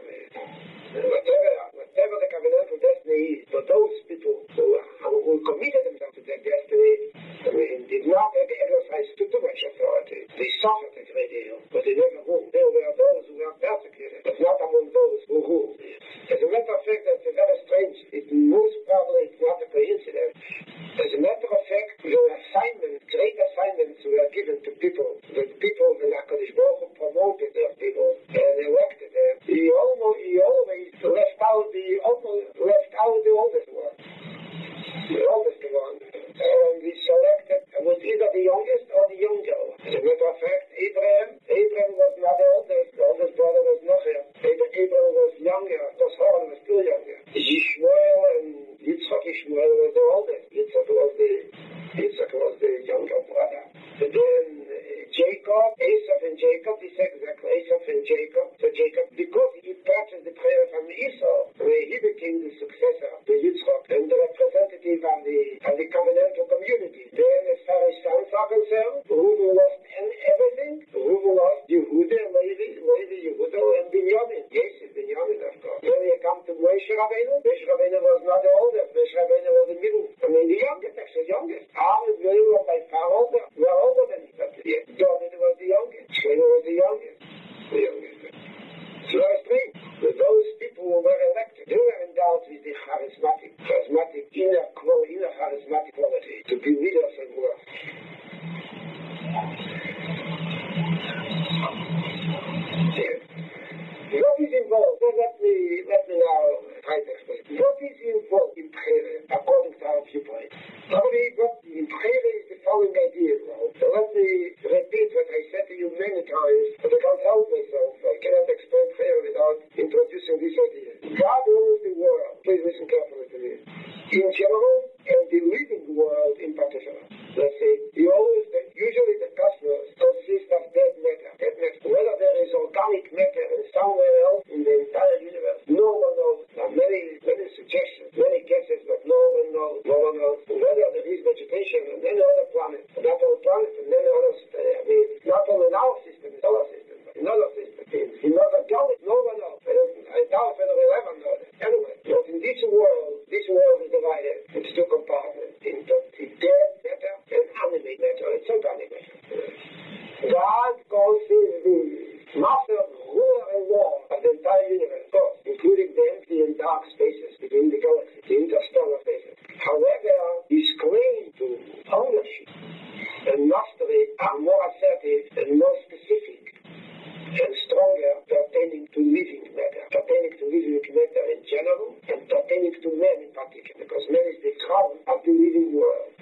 Whatever the covenantal destiny is, for those people who committed themselves to that destiny, did not exercise too much authority. They suffered a great deal, but they never ruled. There were those who were persecuted, but not among those who ruled. As a matter of fact, that's very strange. Most probably it's not a coincidence. As a matter of fact, great assignments were given to people. The people, when HaKadosh Baruch Hu promoted their people and elected them, he always left out the oldest one. The oldest one. And he selected was either the youngest or the younger. As a matter of fact, Abraham was not the oldest. The oldest brother was Nocher. Abraham was younger. Toshon was still younger. Yishmael and Yitzchak was the oldest. Yitzchak was the younger brother. And then Esau and Jacob, he said exactly, Esau and Jacob. So Jacob, because he purchased the prayer from Esau, he became the successor to Yitzchak and the representative of the covenantal community. Then as far as sons are concerned, Reuben lost everything. Reuben lost Yehuda, Levi, Yehuda, and Binyamin. Yes, it's Binyamin, of course. Then you come to Moshe Rabbeinu. Moshe Rabbeinu was not the oldest. Moshe Rabbeinu was the middle. The youngest, actually youngest. Aaron and Miriam were by far older. We are older than him. David was the youngest. Shlomo was the youngest. It's very strange. But those people who were elected, they were endowed with the charismatic inner charismatic quality to be leaders and work. What is involved? Let me now try to explain. What is involved in prayer according to our viewpoint? In prayer is the following idea. So let me repeat what I said to you many times, but I can't help myself. I cannot explain prayer without introducing this idea. God owns the world. Please listen carefully to me. In general, and the living world in particular. Let's say, usually the cosmos consists of dead matter. Whether there is organic matter somewhere else in the entire universe, no one knows. There are many suggestions, many guesses, but no one knows. Whether there is vegetation on any other planet, not on planets and many others, not only in our system, solar system, but in other systems. In other galaxies, no one knows. I doubt whether we'll ever know that. Anyway, but in this world is divided into two compartments, into dead matter and animate matter. It's organic matter. God calls him the master, ruler, and lord of the entire universe, of course, including the empty and dark spaces between the galaxies, the interstellar spaces. However, his claim to ownership and mastery are more assertive and more specific and stronger pertaining to living matter in general and pertaining to man in particular, because man is the crown of the living world.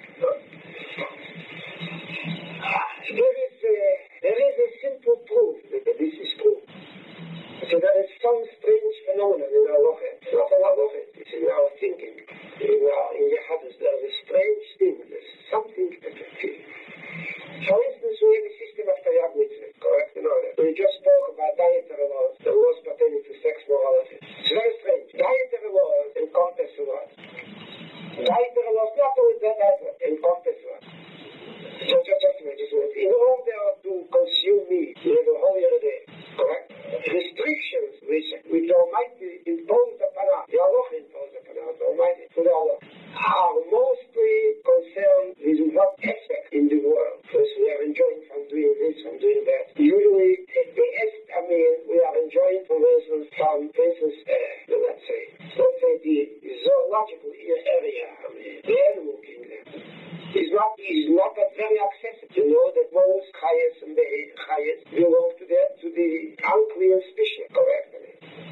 There is a simple proof that this is true. So there is some strange phenomenon in our lochim. It's not in our lochim, it's in our thinking. In Yehadus, there is a strange thing. There's something that we feel. For instance, we have a system of Taryag Mitzvah, correct? We just spoke about dietary laws, the laws pertaining to sex morality. It's very strange. Dietary laws encompass what? Dietary laws, not only that, encompass what? So just a minute. In order to consume meat, you have a holier day, correct? Restrictions which Almighty imposed upon us, the Allah imposed upon us, Almighty, to the Allah, are mostly concerned with what aspect in the world. First, we are enjoying from doing this, from doing that. Usually, we are enjoying, for instance, from for instance, let's say the zoological area, the animal kingdom, is not that very accessible. You know that most chayes and the chayes belong to the unclear species, correctly.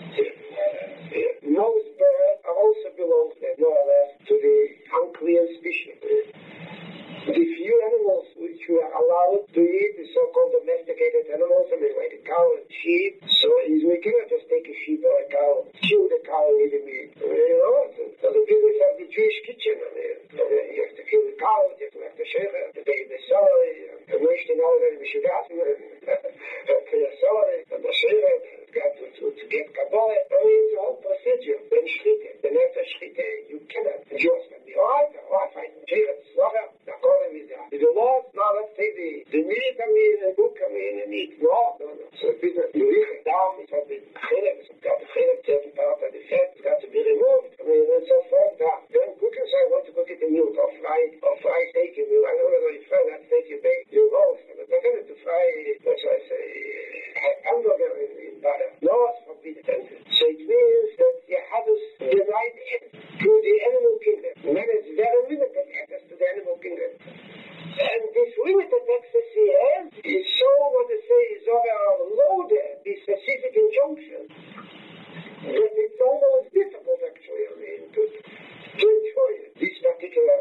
Most birds also belong more or less to the unclear species. The few animals which we are allowed to eat, the so-called domesticated animals, like a cow and sheep, so we cannot just take a sheep or a cow, kill the cow and eat the meat. So the business of the Jewish kitchen, you have to kill the cow, you have to have the shecher, to pay the celery, the moishtin all of the mishugasim, the celery, and the shecher, to get kabbalah. It's a whole procedure. Then shchite, then after shchite, you cannot just be alright, fine. Shecher, slaughter, according with that. The law, now let's say the meat and book and eat. No. So it's business. You reach it down, it's got the chilek, it's got the chilek, certain part of the fat, it's got to be removed. And so forth. Then cooking, so I want to cook it in milk or fry steak in milk. I don't know whether you fry that steak, you bake, you roast. But I wanted to fry, what shall I say, hamburger in butter. No, it's forbidden. So it means that you have the right to the animal kingdom. And then it's very limited access to the animal kingdom. And this limited access he has is so, what they say, is overloaded, the specific injunction, that it's almost difficult, actually, to enjoy it. This particular,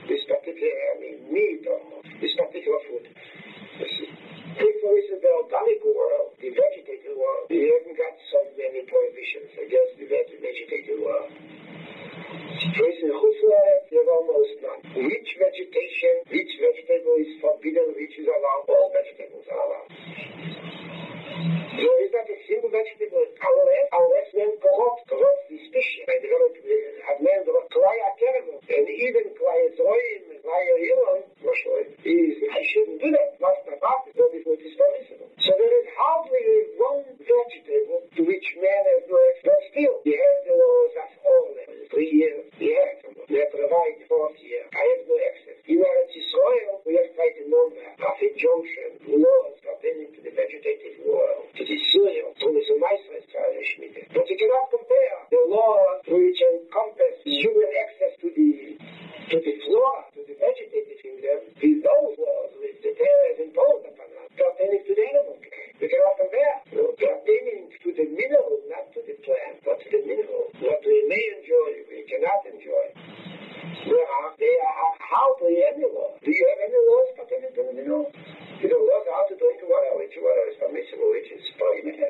meat or this particular food. Take, for instance, the organic world, the vegetative world, you haven't got so many prohibitions against the vegetative world. For instance, you have almost none. Which vegetable is forbidden, which is allowed? All vegetables are allowed. There is not a single vegetable unless men corrupt the species. Have men klaya terrible, and even klaya zoim, klaya ilon, I shouldn't do that. That's not possible. That is what is permissible. So there is hardly one vegetable to which man has no access. But still, you have the laws of all levels. 3 years, you have them. You have to provide 4th year. I have no access. In Eretz Yisrael, we have quite a number of injunction laws pertaining to the vegetative world, to the cereal, to the mice, but you cannot compare the laws which encompass human access to the flora, to the vegetative kingdom, with those laws which the Torah has imposed upon us, pertaining to the animal kingdom. You cannot compare. Pertaining to the mineral, not to the plant, but to the mineral. What we may enjoy, we cannot enjoy. They are hardly any law. Do you have any laws pertaining to the mineral? You know, laws how to drink water, which water is permissible, which is prohibited.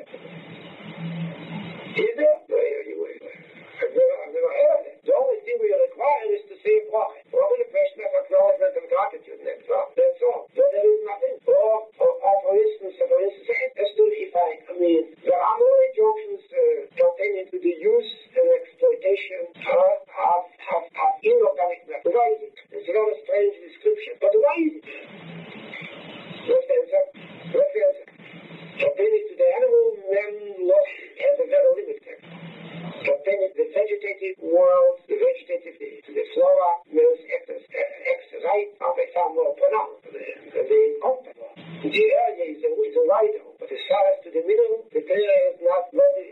Is there? I've never heard of it. The only thing we require is to say bracha. Probably the question of acknowledgement of gratitude. That's all. But there is nothing. Or for instance, as to there are no injunctions pertaining to the use and exploitation of inorganic matter. Why is it? It's a very strange description. But why is it? What's the answer? Pertaining to the animal, man has a very limited. Pertaining to the vegetative world, the flora, man's access right are by far more pronounced than the incompetent. The area is a wider, but as far as to the middle, the Torah has not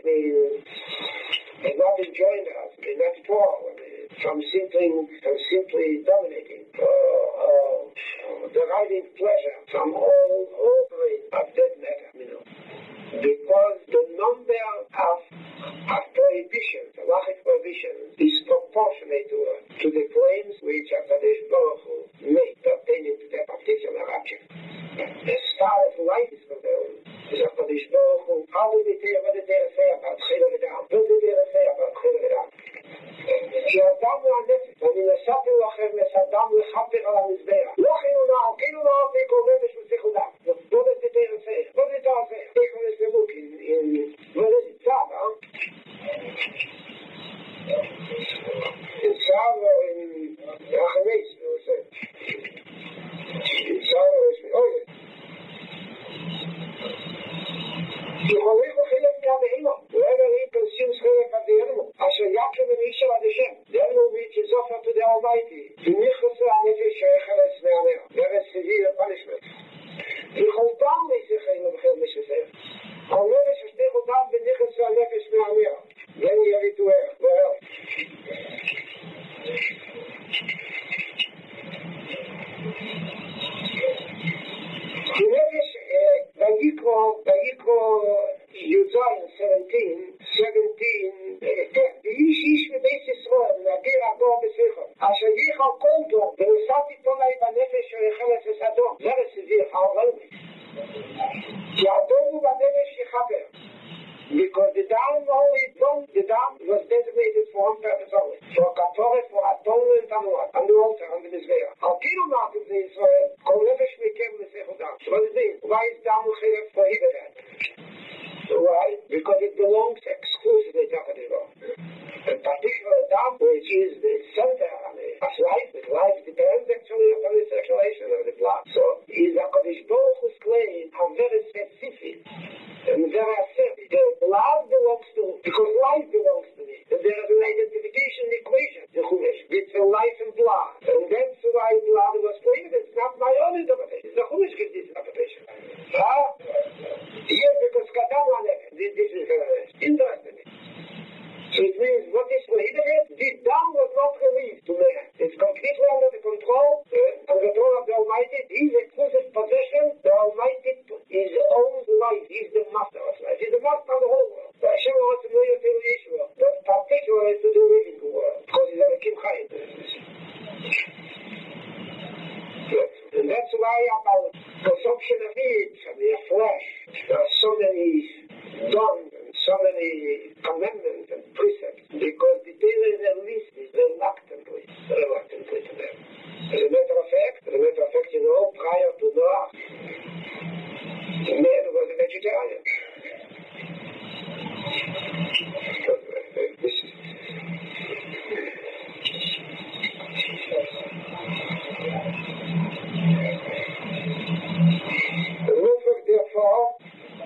enjoined us, not at all, from simply dominating, deriving pleasure from all altering of dead matter, because the number of prohibitions, halachic prohibitions, is proportionate to the claims which HaKadosh Baruch Hu made pertaining to that particular object. As far as life is concerned, HaKadosh Baruch Hu, how did the Torah say about Chilek Adam? What did the Torah say about Chilek Adam? שאדם והנפש, ואני נשאתי לכם לסדם לחפר על המזבח. לא חילונה, כאילו לא תיקו נפש וסיכונה. What does the Torah say? What does the Torah say? Take a look what is it? Tzav, huh? In Tzav or in Rachameis, you will say. In Tzav or in Oye. יכולים חלק מהבהימות. Whoever he consumes חלק of the animal. אשר יקם ונשאר עד השם. The animal which is offered to the Almighty. ונכנסו הנפש שהחלץ מהנר. There is severe punishment. יכולתם להיסחנו בחיל משפר. הנפש השתיחותם ונכנסו הנפש מהנר. dam was designated for one purpose only. For Kapore, for atonement and what? And the altar and the Mizbeah. Al Kino Martin in Israel, Kol Nefesh Mekem L'Sechel Dam. What does it mean? Why is dam prohibited? Why? Because it belongs exclusively to HaKadosh. A particular dam, which is the center of life, with life depends actually on the circulation of the blood. So, is HaKadosh Baruch Hu's claim are very specific and very assertive. The blood belongs to me, because life belongs to me. And there is an identification equation, the Chumash, between life and blood. And that's why blood was prohibited. It's not my own interpretation. The Chumash gives this interpretation. Yes, because Kadam this is interesting. So it means what is prohibited, this dam was not released to man. It's completely under the control of the Almighty. His exclusive possession, the Almighty, his own life. He's the master of life. He's the master of the whole world. So Hashem wants to know your Yeshua, but particularly to the living world, because he's a Kim Chayim. And that's why about consumption of meat and the flesh, there are so many dons and so many commandments and precepts, because the Torah is at least reluctantly to them. As a matter of fact, you know, prior to Noah, man was a vegetarian. Therefore,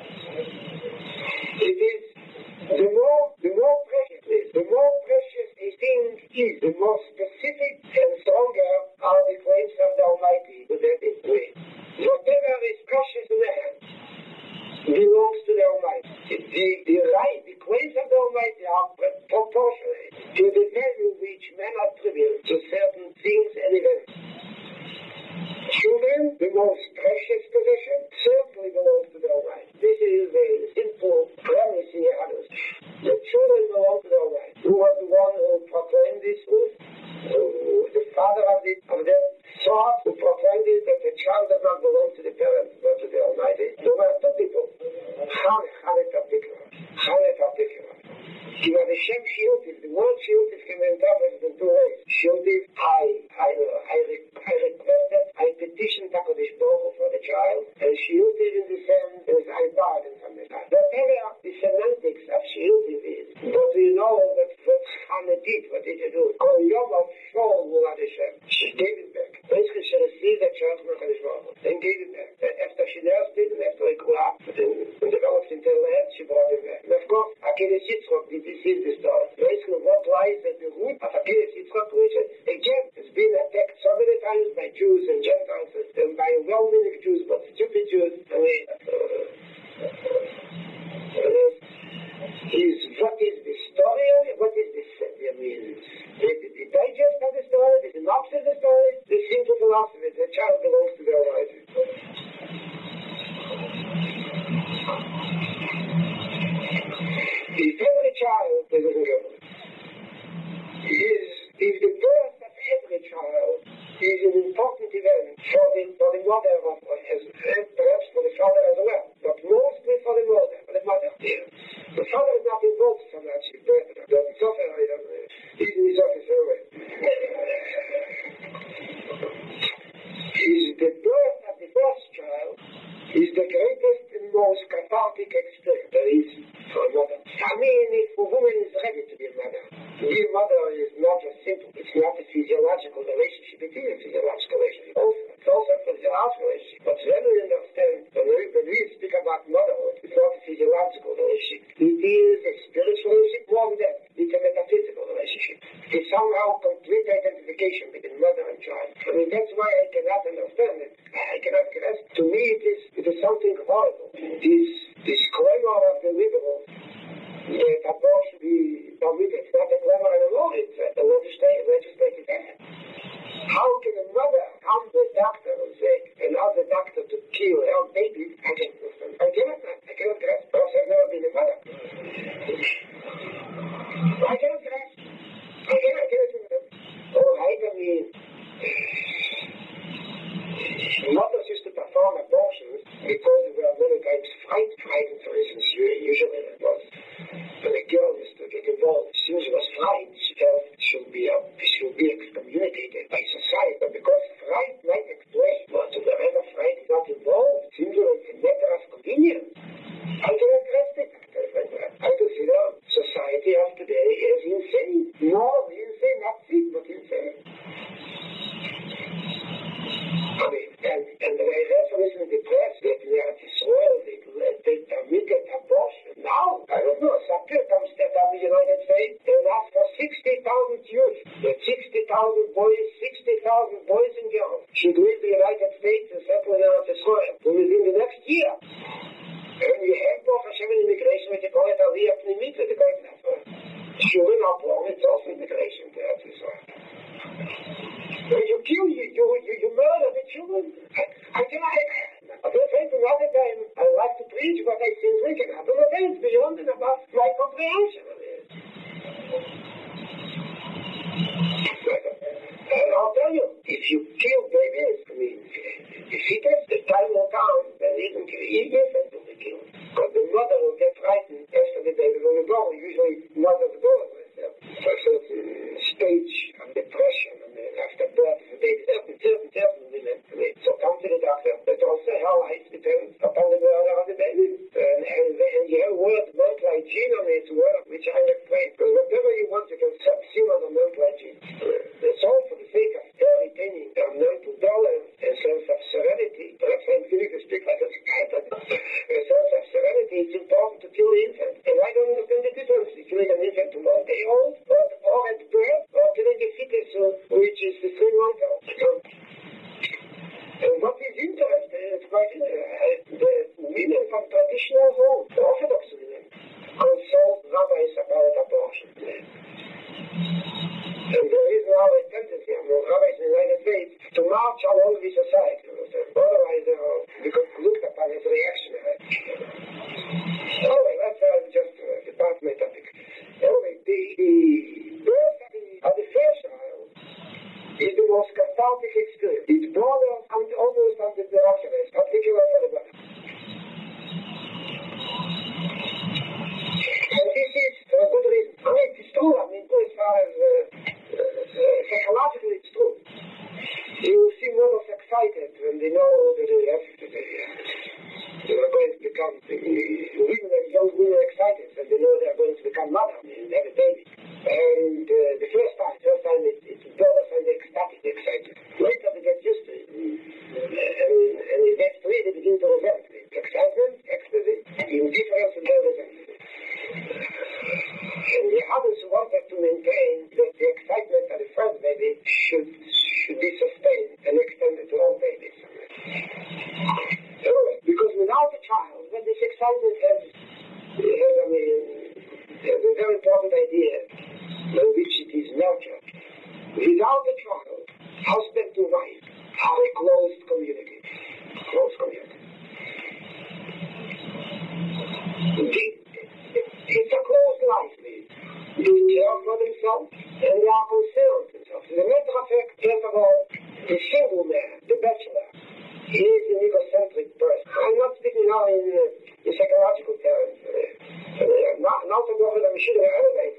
it is the more precious a thing is, the more specific and stronger are the claims of the Almighty with that is way. Whatever is precious to man belongs to the Almighty. The claims of the Almighty are proportionate to the value which men attribute to certain things and events. Children, the most precious possession, certainly belongs to the Almighty. This is a simple premise in Yahadus. The children belong to the Almighty. Who was the one who proclaimed this truth? The father of them thought, who proclaimed it, that the child does not belong to the parents, but to the Almighty. There were two people. Chane particular. He was the Shem Shiltif. The word Shiltif can be interpreted in two ways. Shiltif, I requested, I petitioned HaKadosh Baruch Hu for the child, and Shiltif in the sense is I bargained from the child. Whatever the semantics of Shiltif is, but we know that what Chane did, what did he do? Kol Yom of Shol Mulad Hashem. She gave it back. Basically, she received the child from HaKadosh Baruch Hu, and gave it back. After she nursed it, and after he grew up, and developed into her head, she brought it back. And of course, Akedah Yitzchak did this is the story. Basically, what lies at the root of Akedah Yitzchak, which again has been attacked so many times by Jews and Gentiles, and by well-meaning Jews, but stupid Jews. I mean, what is the story of it? What is this? I mean, the digest of the story, the synopsis of the story, the simple philosophy. The child belongs to the Almighty. If every child, ladies and gentlemen, if the birth of every child is an important event for the mother of and perhaps for the father as well, but mostly for the mother. The father is not involved so much in birth, doesn't suffer, he's office away. The birth of the first child is the greatest and most cathartic experience there is for a mother. I mean, if a woman is ready to be a mother, being a mother is not just simple. It's not a physiological relationship. It is a physiological relationship also. It's also a physiological relationship. But when we understand, when we speak about motherhood, it's not a physiological relationship. It is a spiritual relationship, more than that. It's a metaphysical relationship. It's somehow complete identification between mother and child. I mean, that's why I cannot understand it. I cannot grasp. To me, it is something horrible. This clamor of the liberals that abortion be permitted. It's not a clamor anymore. It's a legislative act. How can a mother come to a doctor and say, allow the doctor to kill her baby? I cannot grasp. Because I've never been a mother. I cannot grasp. I cannot grasp. Oh, I mean, mothers used to perform abortions because there were many times frightened, for instance, usually it was when a girl used to get involved insane. No, insane, not sick, but insane. I mean, and the reference in the press that we are Israel, they permitted abortion. Now, I don't know, Sapir comes to the United States, they ask for 60,000 youth, the 60,000 boys and girls should leave the United States and settle in Israel within the next year. And you have both Hashem immigration, which you call it Aliyah Pnimit, which you call it Israel. Sure enough, it's also immigration to Israel. When you kill, you murder the children. I don't think another time I like to preach what I think we can happen. But it's beyond and above my comprehension of it. And I'll tell you, if you kill babies, I mean, if it is, the time will come that even infants will be killed. Because the mother will get frightened after the baby will be born. Usually, mothers go for a certain stage of depression. After birth, the baby certain women. So come to the doctor. But also how it depends upon the murder of the baby. And you have a word, mental hygiene on its word, which I explain. Because whatever you want, you can subsume on the mental hygiene. It's all for the sake of retaining their mental balance and sense of serenity. Perhaps I'm feeling to speak like a psychiatrist. A sense of serenity, it's important to kill the infant. And I don't understand the difference between an infant to 1 day old, or at birth, or killing a fetus, which is the 3 months old. And what is interesting is quite the women from traditional homes, the Orthodox women, consult rabbis about abortion. And there is now a tendency among rabbis in the United States to march along the society. Otherwise, they could be looked upon as reactionary. Anyway, that's just the part of my topic. Anyway, the birth of the first child is the most cathartic experience. It borders almost on the miraculous, particularly for the mother. And this is for a good reason. I mean, it's true. I mean, as far as psychologically, it's true. You see mothers excited when they know that they are going to become, young women excited when they know they are going to become mother and have a baby. And the first time it's borders on the ecstatic, excited. Later they get used to it. And it gets to it, they begin to resent it. Excitement, ecstasy, indifference, and then resentment. And the others who wanted to maintain that the excitement of the first baby should be sustained and extended to all babies. Anyway, because without a child, when this excitement has a very important idea in which it is nurtured. Without a child, husband to wife are a closed community. It's a closed life. They care for themselves and they are concerned with themselves. As a matter of fact, first of all, the single man, the bachelor, he is an egocentric person. I'm not speaking now in psychological terms. Not to go over the machine or anything.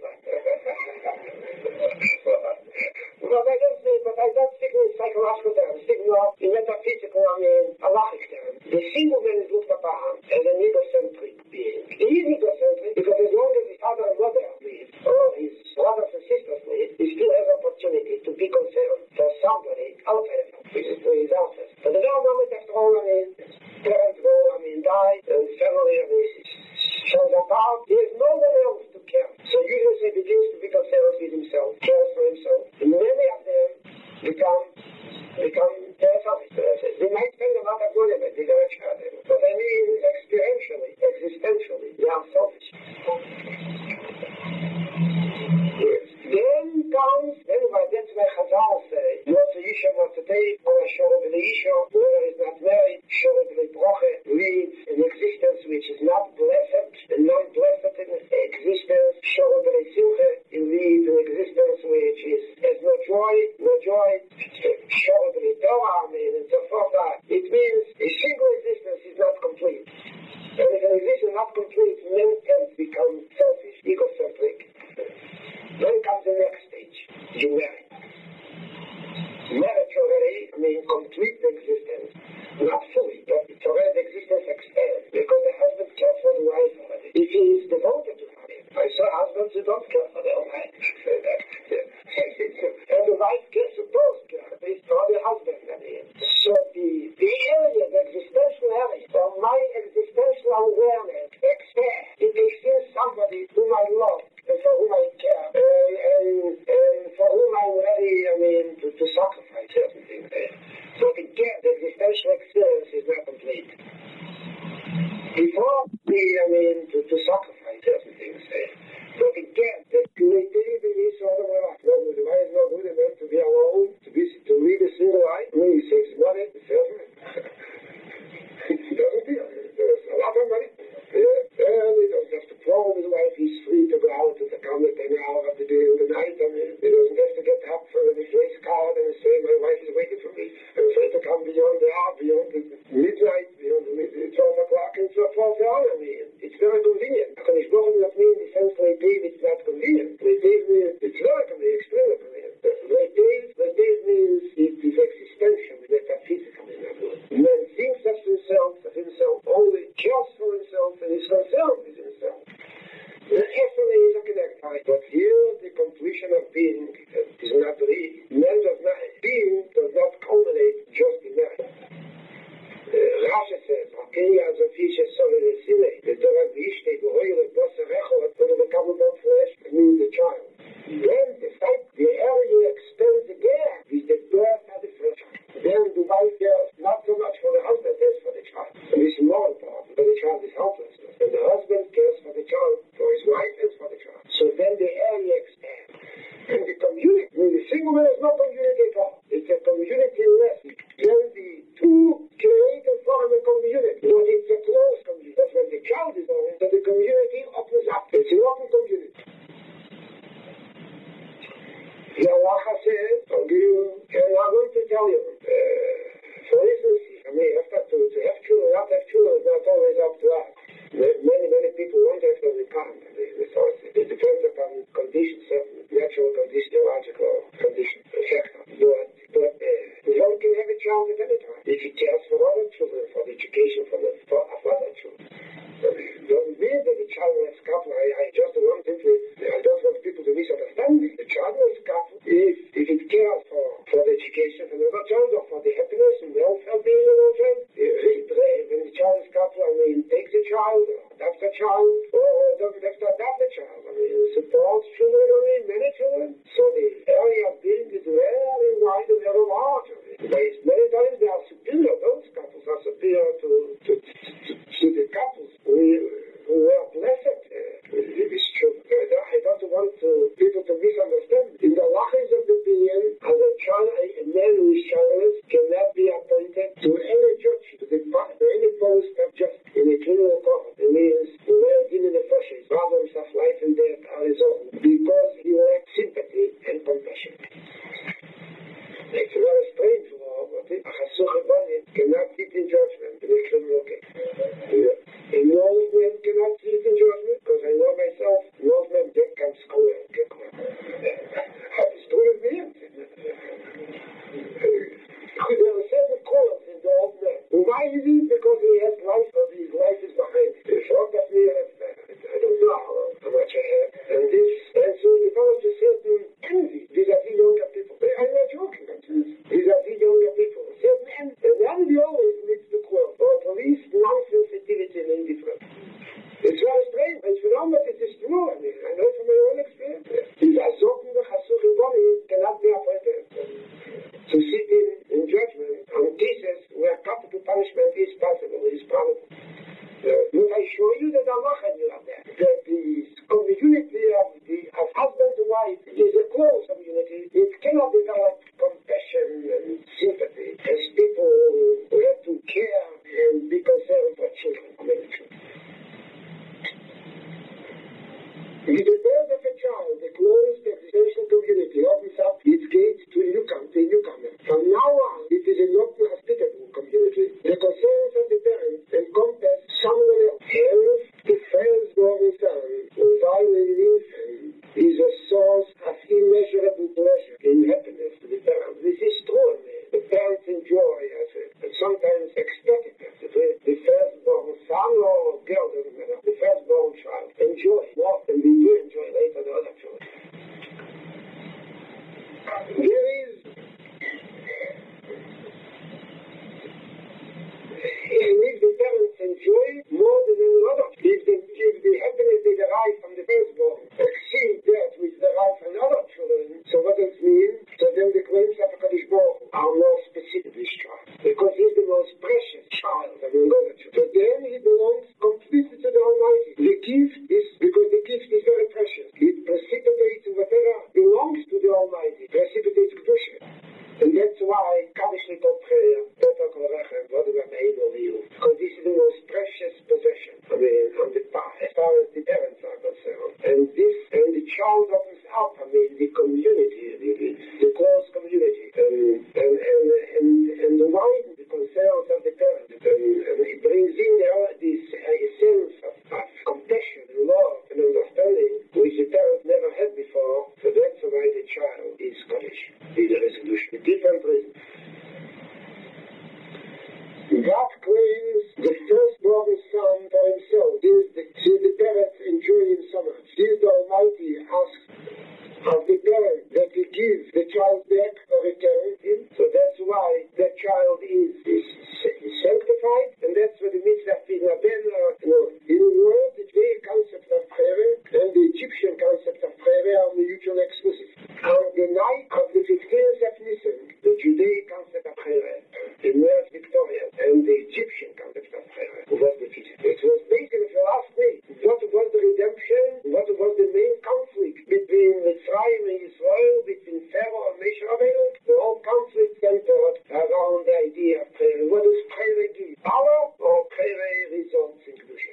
But I don't speak in psychological terms. I speak more in metaphysical, halachic terms. The single man is looked upon as an egocentric being. He is egocentric because as long as his father and mother live, or his brothers and sisters live, he still has opportunity to be concerned for somebody outside of him, which is for his outfit. But the very moment after all, parents go, die, and family, shows apart, he has no one else to care. So usually he begins to be concerned with himself, cares for himself. And many of them become selfish. They might spend a lot of money, but they don't care them. But I mean, experientially, existentially, they are selfish. Yes. Then that's why Chazal say, not the Isha, not today, or a Shorah B'Leisha, whoever is not married, Shorah B'Leibroche, leads an existence which is not blessed, and non-blessed in existence, Shorah B'Leisimche, it leads an existence which has no joy, Shorah B'Leitorah, and so forth. It means a single existence is not complete. And if an existence is not complete, men can become selfish, egocentric. Then comes the next stage. You marry. Marriage already, complete the existence. Not fully, but it's already the existence expands. Because the husband cares for the wife already. If he is devoted to her, I saw husbands who don't care for their wife. evolution of being is not real. Being does not culminate just in that. Rashi says, "Okay, as a fish is so in the city, the dog is the oil of the record for the common flesh means the child. Then the fact the area extends again with the birth of the flesh. Then the wife cares not so much for the husband as for the child. And this is more important, but the child is helpless. And the husband cares for the child, for his wife and for the child. So then the area expands. And the community, the single man is not community at all. It's a community less. Then the two create and form a community. But it's a closed community. That's when the child is born, so the community opens up. It's an open community. The halacha says, and I'm going to tell you, for instance, I mean, to have children, not have children is not always up to us. Many people won't have them, they can't. It depends upon conditions, certain natural conditions, biological conditions, but one can have a child at any time. If he cares for other children, for the education of other children. It doesn't mean that the child will have couple. I don't want people to misunderstand me. The child will have couple if it cares for the education of another child or for the happiness and welfare of being another child. When the child is couple, takes a child, or adopts a child, or doesn't have to adopt a child. Supports children, many children. So the area of being is very wide and very large. Many times they are superior, those couples are superior to the couples who were blessed with these children. I don't want people to misunderstand. In the lachis of the opinion, as a man who is childless cannot be appointed to any judge, to any post of justice in a criminal court. It means the way of dealing with the problems of life and death are his own, because he lacks sympathy and compassion. It's a very strange law, but a chasuch ebonit cannot sit in judgment in a criminal case. A old man cannot sit in judgment, because I know myself, an old man can square. It's true with me. There are certain colors in the old man. Why is it? Because he has life, but his life is behind him. In front of me, I don't know how much I have. And so it develops a certain envy vis-a-vis younger people. I'm not joking. Vis-a-vis younger people. Certain envy. And envy always leads to quarrel, or at least non-sensitivity and indifference. It's very strange. It's phenomenal. It is true. I know from my own experience. These azoten the chasuch ebonit cannot be appointed to sit in judgment on cases where capital punishment is possible, is probable. But I show you that Allah had you on that. That the community of husband and wife is a close community. It cannot develop compassion and sympathy as people who have to care and be concerned for children. With the birth of a child, the closed existential community opens up its gates to a newcomer. From now on, it is an open, hospitable community. The concerns of the parents encompass someone else. Hence, the firstborn son, who while an infant, is a source of immeasurable pleasure and happiness to the parents. This is true. The parents enjoy, and sometimes expect it. The firstborn son or girl, doesn't matter. The firstborn child enjoy more than we do enjoy later the other children. There is, and if the parents enjoy more than any other, if the happiness they derive from the firstborn exceeds that which derive from other children, so what does it mean? So then the claims of HaKadosh Baruch Hu are more specific to this child, because he's the most precious child among other children. So then he belongs completely to the Almighty. The gift is, because the gift is very precious, it precipitates whatever belongs to the Almighty, precipitates Kedusha. And that's why Kaddish Litot prayer, Beta Korechem, what do I mean of you? Because this is the most precious possession. On the path, as far as the parents are concerned. And the child opens up, the community, the close community, and widen the concerns of the parents. And it brings in this sense of compassion and love and understanding which the parents never had before. So that's why the child is Kaddish. Is a resolution. A different reason. God claims the firstborn son for himself, since the parents enjoy him so much. Since the Almighty asks of the give the child back or return him. So that's why the child is sanctified, and that's what the mitzvah is. In a word, the Jewish concept of prayer and the Egyptian concept of prayer are mutually exclusive. On the night of the 15th of Nisan, the Judaic concept of prayer emerged victorious, and the Egyptian concept of prayer was defeated. It was basically the last day. What was the redemption? What was the main conflict between Mitzrayim and Israel, between Pharaoh and Moshe Rabbeinu? The whole conflict centered around the idea of prayer. What does prayer give? Power, or prayer results in Kedusha?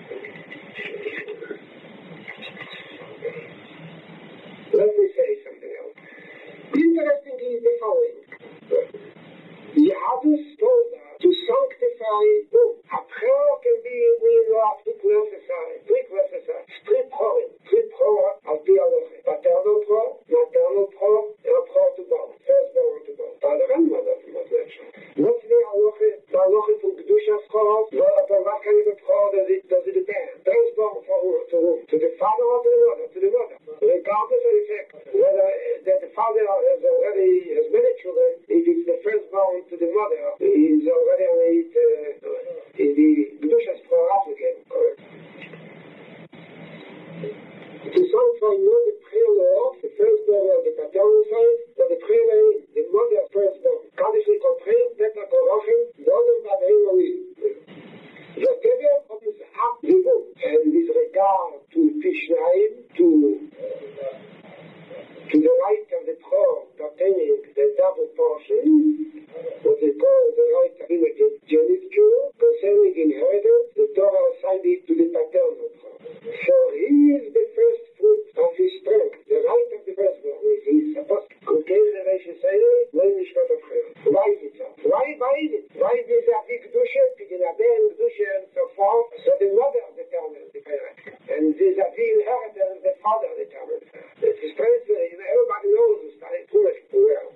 Let me say something else. Interestingly, the following. Yahadus told us to sanctify both. A prayer can be three classes. Strip Horim, al pi halacha. Paternal prayer, maternal prayer, and a prayer to God. Firstborn to God. Father and mother from what nature. What's the halacha? The halacha from Kedusha's prayer? What kind of a prayer does it depend? Firstborn to whom? To the father or to the mother? To the mother. Regardless of the fact whether that the father has many children, if it's the firstborn to the mother, he's already on it, the Kedusha's prayer applicant. Correct. To sanctify not the prayer law, the firstborn of the paternal side, but the prayer the mother's firstborn. Kaddish likol prayer, better korachim, godem vadei olim. Whatever happens up the book, and with regard to Pishnayim, to the right of the prayer pertaining the double portion, what they call the right of geniture, concerning inheritance, the Torah assigned it to the paternal prayer. So he is the first fruit of his strength, the right of the firstborn is his apostle. Why is it so? Why is it? Why is it a big Kedusha, Kedusha, and so forth? So the mother determines the parent, and there's a big inheritance, the father determines. It's a strength, everybody knows who started foolish well.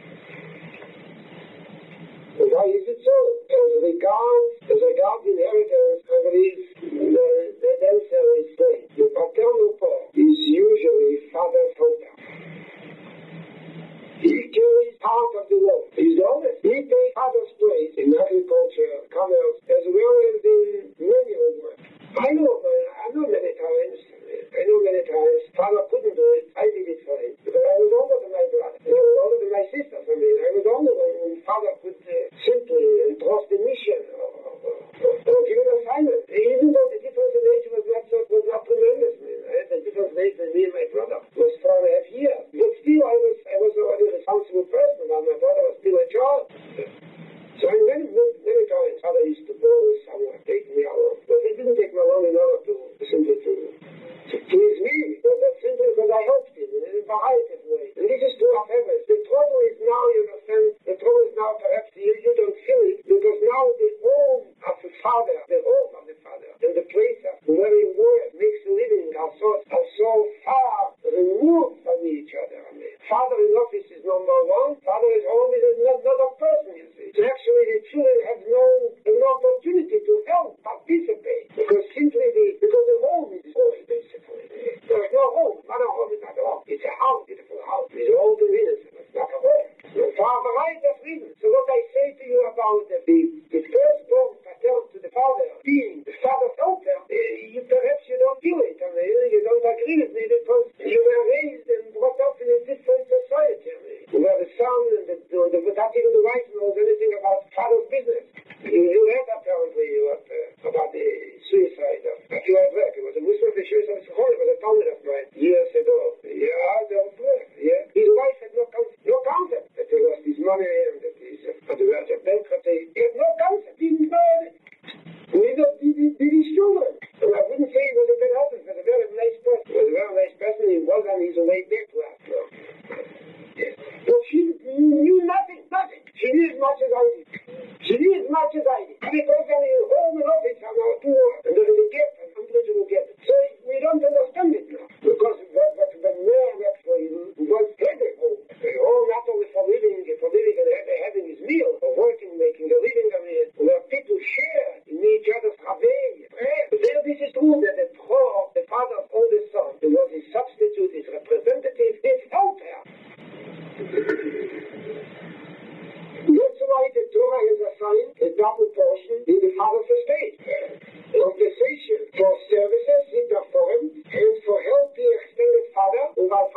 Why is it so? As regards inheritance, I believe the answer is plain. The paternal part is usually father's hotel. He carries part of the world. He's honest. He takes father's place in agriculture, commerce, as well as in many other work. I know many times father couldn't do it. I did it for him. Because I was older than my brother. I was older than my sisters. I was older when father could simply entrust the mission or give an assignment. Even though the difference in age was not tremendous. The difference in age between me and my brother was 4.5 years. But still, I was already a responsible person, while my brother was still a child. So many times father used to go somewhere, take me along. But he didn't take me along in order to please me. But that's simply because I helped him in a variety of ways. And this is true of everything. The trouble is now, you understand, perhaps you don't feel it, because now the home of the father, and the place of where he works, makes a living, are so far removed from each other. Father in office is number one. Father at home is another person, you see. So actually the children have no opportunity to help, participate, because the home is void, basically. There's no home. Not a home is not a home. It's a house, beautiful house. It's all convenience. It's not a home. For a variety of reasons. So what I say to you about the firstborn paternal to the father being the father's helper, perhaps you don't feel it. You don't agree with me because you were raised and brought up in a different society. Where the son and not even the wife knows anything about father's business. You heard apparently about the suicide of Akiva Evrek. It was a Muslim suicide. It was a Talmud of mine years ago. His wife had no concept that he lost his money and that he's on the verge of bankruptcy. He had no concept. He didn't know it. Neither did his children. So I wouldn't say he was a bad husband. He was a very nice person. He was on his way back to us. Yes. But she knew nothing. She knew as much as I did. Because then in home and office are now poor, and there is a gap, an unbridgeable gap. So we don't understand it now. Because what the man actually was headed home. Home not only for living and having his meal, or working, making a living, where people share in each other's travail. There this is true that the father's oldest son, who was his substitute, his representative, his helper.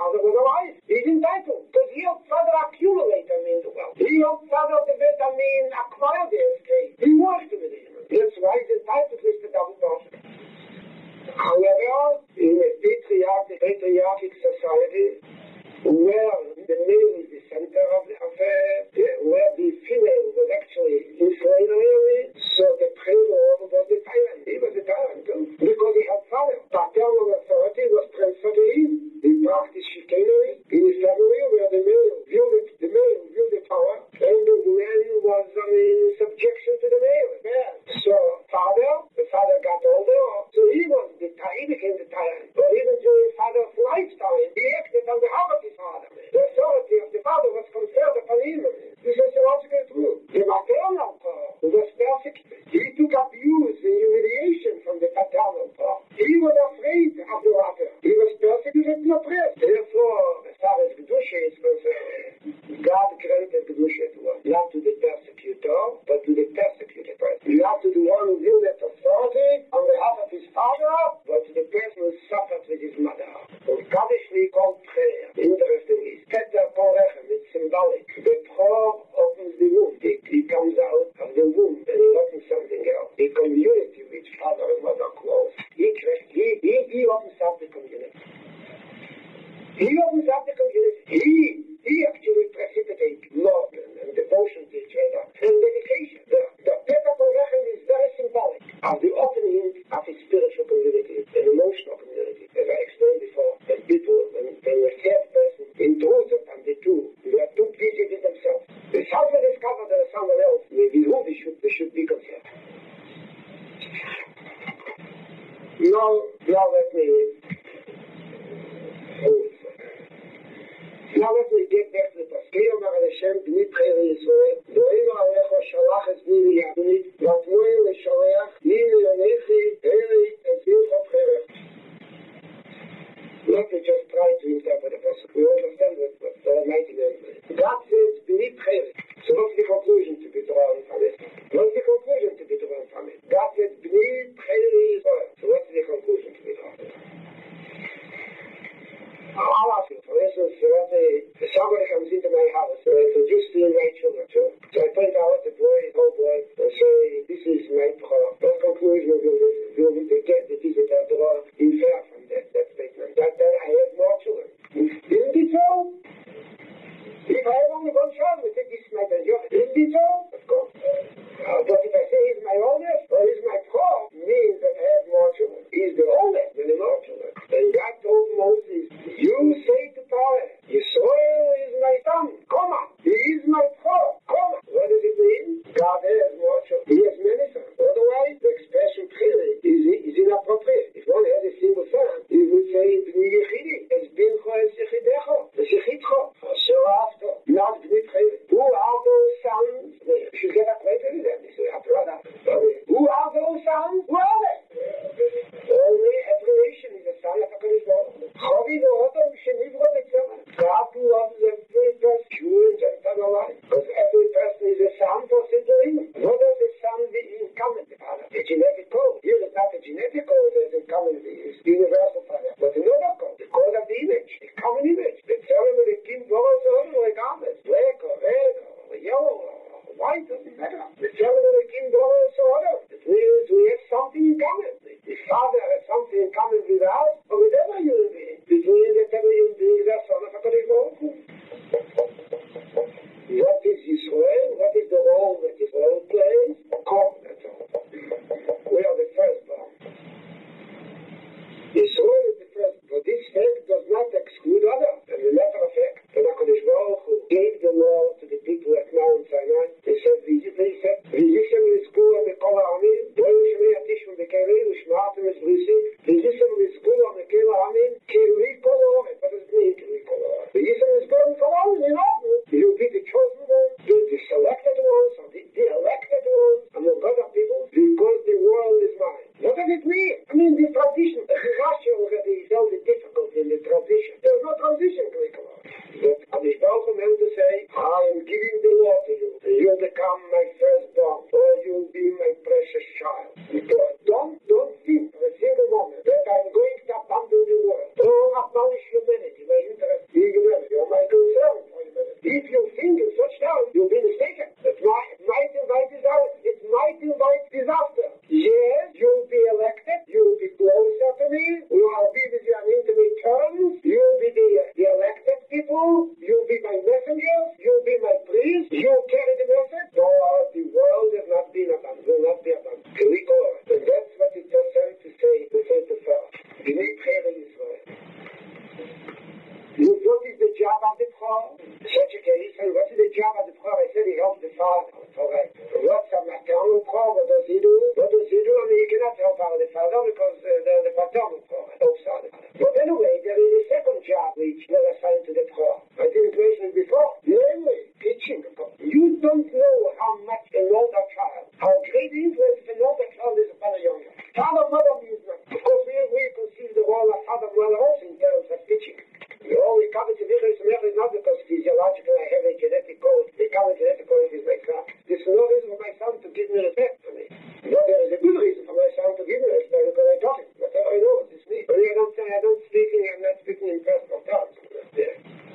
father was alive. He's entitled. Because he helped father accumulate, the wealth. He helped father to get, acquire the estate. He worked with him. That's why he's entitled to the double portion. However, in a patriarchic society, where the male is the center of the affair, where the female was actually in slavery, so the prelord was the tyrant. He was the tyrant too, because he had power. Paternal authority was transferred to him. He practiced chicanery in his family, where the male viewed the power, and the man was in subjection to the male. Yeah. So the father got older, so he became the tyrant. But even during father's lifetime, he acted on behalf of his father. The authority of the father was conferred upon him. This is logical truth. The maternal part was persecuted. He took abuse and humiliation from the paternal part. He was afraid of the latter. He was persecuted and oppressed. Therefore, as far as Kedusha is concerned, God granted Kedusha to us, not to the persecutor, but to the persecuted person. Not to the one who wielded authority on behalf of his father, but to the person who suffered with his mother. Und Kaddishli called prayer. Interesting is Keter Porechem, it's symbolic. The prayer opens the womb. He comes out of the womb and he opens something else. The community which father and mother close. He opens up the community. He opens up the community. He actually precipitates love and devotion to each other and dedication. The Keter Porechem is very symbolic of the opening of a spiritual community, an emotional community. As I explained before, when people, when a third person intrudes upon the two, they are too busy with themselves. They suddenly discover there is someone else with whom they should be concerned. Now let me get back to the Pasuk. Yomar Hashem b'nei B'chei Yisrael, Do'enu Alecho shalach es b'nei liyaduni, v'atmoim l'sholeach, Yini yonechi, Eli et Bilcho B'cherech. Let me just try to interpret the Pasuk. We understand what the Almighty means. God says b'nei B'chei. So what's the conclusion to be drawn from it? What's the conclusion to be drawn from it? God says b'nei B'chei Yisrael. So what's the conclusion to be drawn from it? I'll ask you, for instance, somebody comes into my house to introduce to my children. So I point out the whole boy, and say, this is my prayer. What conclusion will we get the visitor draw infer from that statement? That I have more children. Isn't it so? If I have only one child, we think this is my pleasure. Isn't it so? Of course. But if I say he's my oldest, or he's my prayer, means that I have more children. He's the oldest, then more children. And God told Moses, you say to Pharaoh, Yisrael is my son, comma. He is my prayer, comma. What does it mean? God has more children. He has many sons. Otherwise, the expression clearly is inappropriate. If one has a single son, he would say, B'ni Yechidi, es bincho es Yechidecho, es Yechidcho, asher after, not B'ni B'chei. Who are those sons? You should get acquainted with them. You have to rather. Who are those sons? Who are they? Only every nation is a son of a Kodesh Baruch. God loves every person, Jew and Gentile alike, because every person is a son for him. What does the son in common with Father? A genetic code. Here is not a genetic code that is in common with his universal Father, but another code, the code of the image, the common image. The telling of the king borrows or garments, black or red or yellow or white, doesn't matter. The telling of the king borrows order. It means we have something in common. The Father has something in common with us or with every human being. It means that every human being is a son of a Kodesh Baruch Hu. What is Yisrael? What is the role that Yisrael plays? That's all. We are the firstborn. Yisrael is the first, but this fact does not exclude others. As a matter of fact, when HaKadosh Baruch Hu gave the law to the people at Mount Sinai, they said, V'yishem rizkua b'kol ha'amim, v'yu shmei atishim b'kerei, v'shma'atim es brisi, v'yishem rizkua b'kel ha'amim, kili kol ha'oret. What does it mean, kili kol ha'oret? V'yishem rizkua b'kol ha'amim, you know, you'll be the chosen ones, the selected ones, or the elected ones, among other people, because the world is mine. What does it mean? I mean, the transition. Rashi already felt the difficulty in the transition. There's no transition, kili kol ha'oret. But Kadosh Baruch Hu meant to say, I am giving the law to you, and you'll become my firstborn, or you'll be my precious child. Don't think for a single moment that I'm going to abandon the world or abolish humanity. My interest If you think in such terms, you'll be mistaken. It might invite disaster. Yes, you'll be elected, you'll be closer to me, I'll be with you on intimate terms, you'll be the elected people, you'll be my messengers, you'll be my priest, you'll carry the message, but the world has not been abandoned, will not be abandoned. And that's what it just sent to say to Pharaoh. The new prayer in Israel. What is the job of the Pharaoh? Such a case, and what is the job of the Pharaoh? I said he helps the father. Alright. What's a maternal Pharaoh? What does he do? I mean, you cannot help out the father because the paternal Pharaoh helps out the father. But anyway, there is a second job which was assigned to the Pharaoh. I didn't mention it before. Namely, teaching. You don't know how much an older child, how great influence an older child is upon a younger. Father-mother means nothing. Of course, we conceive the role of father-mother also in terms of teaching. We only come to Michel not because physiologically I have a genetic code. The common genetic code is my son. There's no reason for my son to give me respect for me. But there is a good reason for my son to give me respect because I taught him. Whatever I know is me. But I'm not speaking in personal terms. Yeah.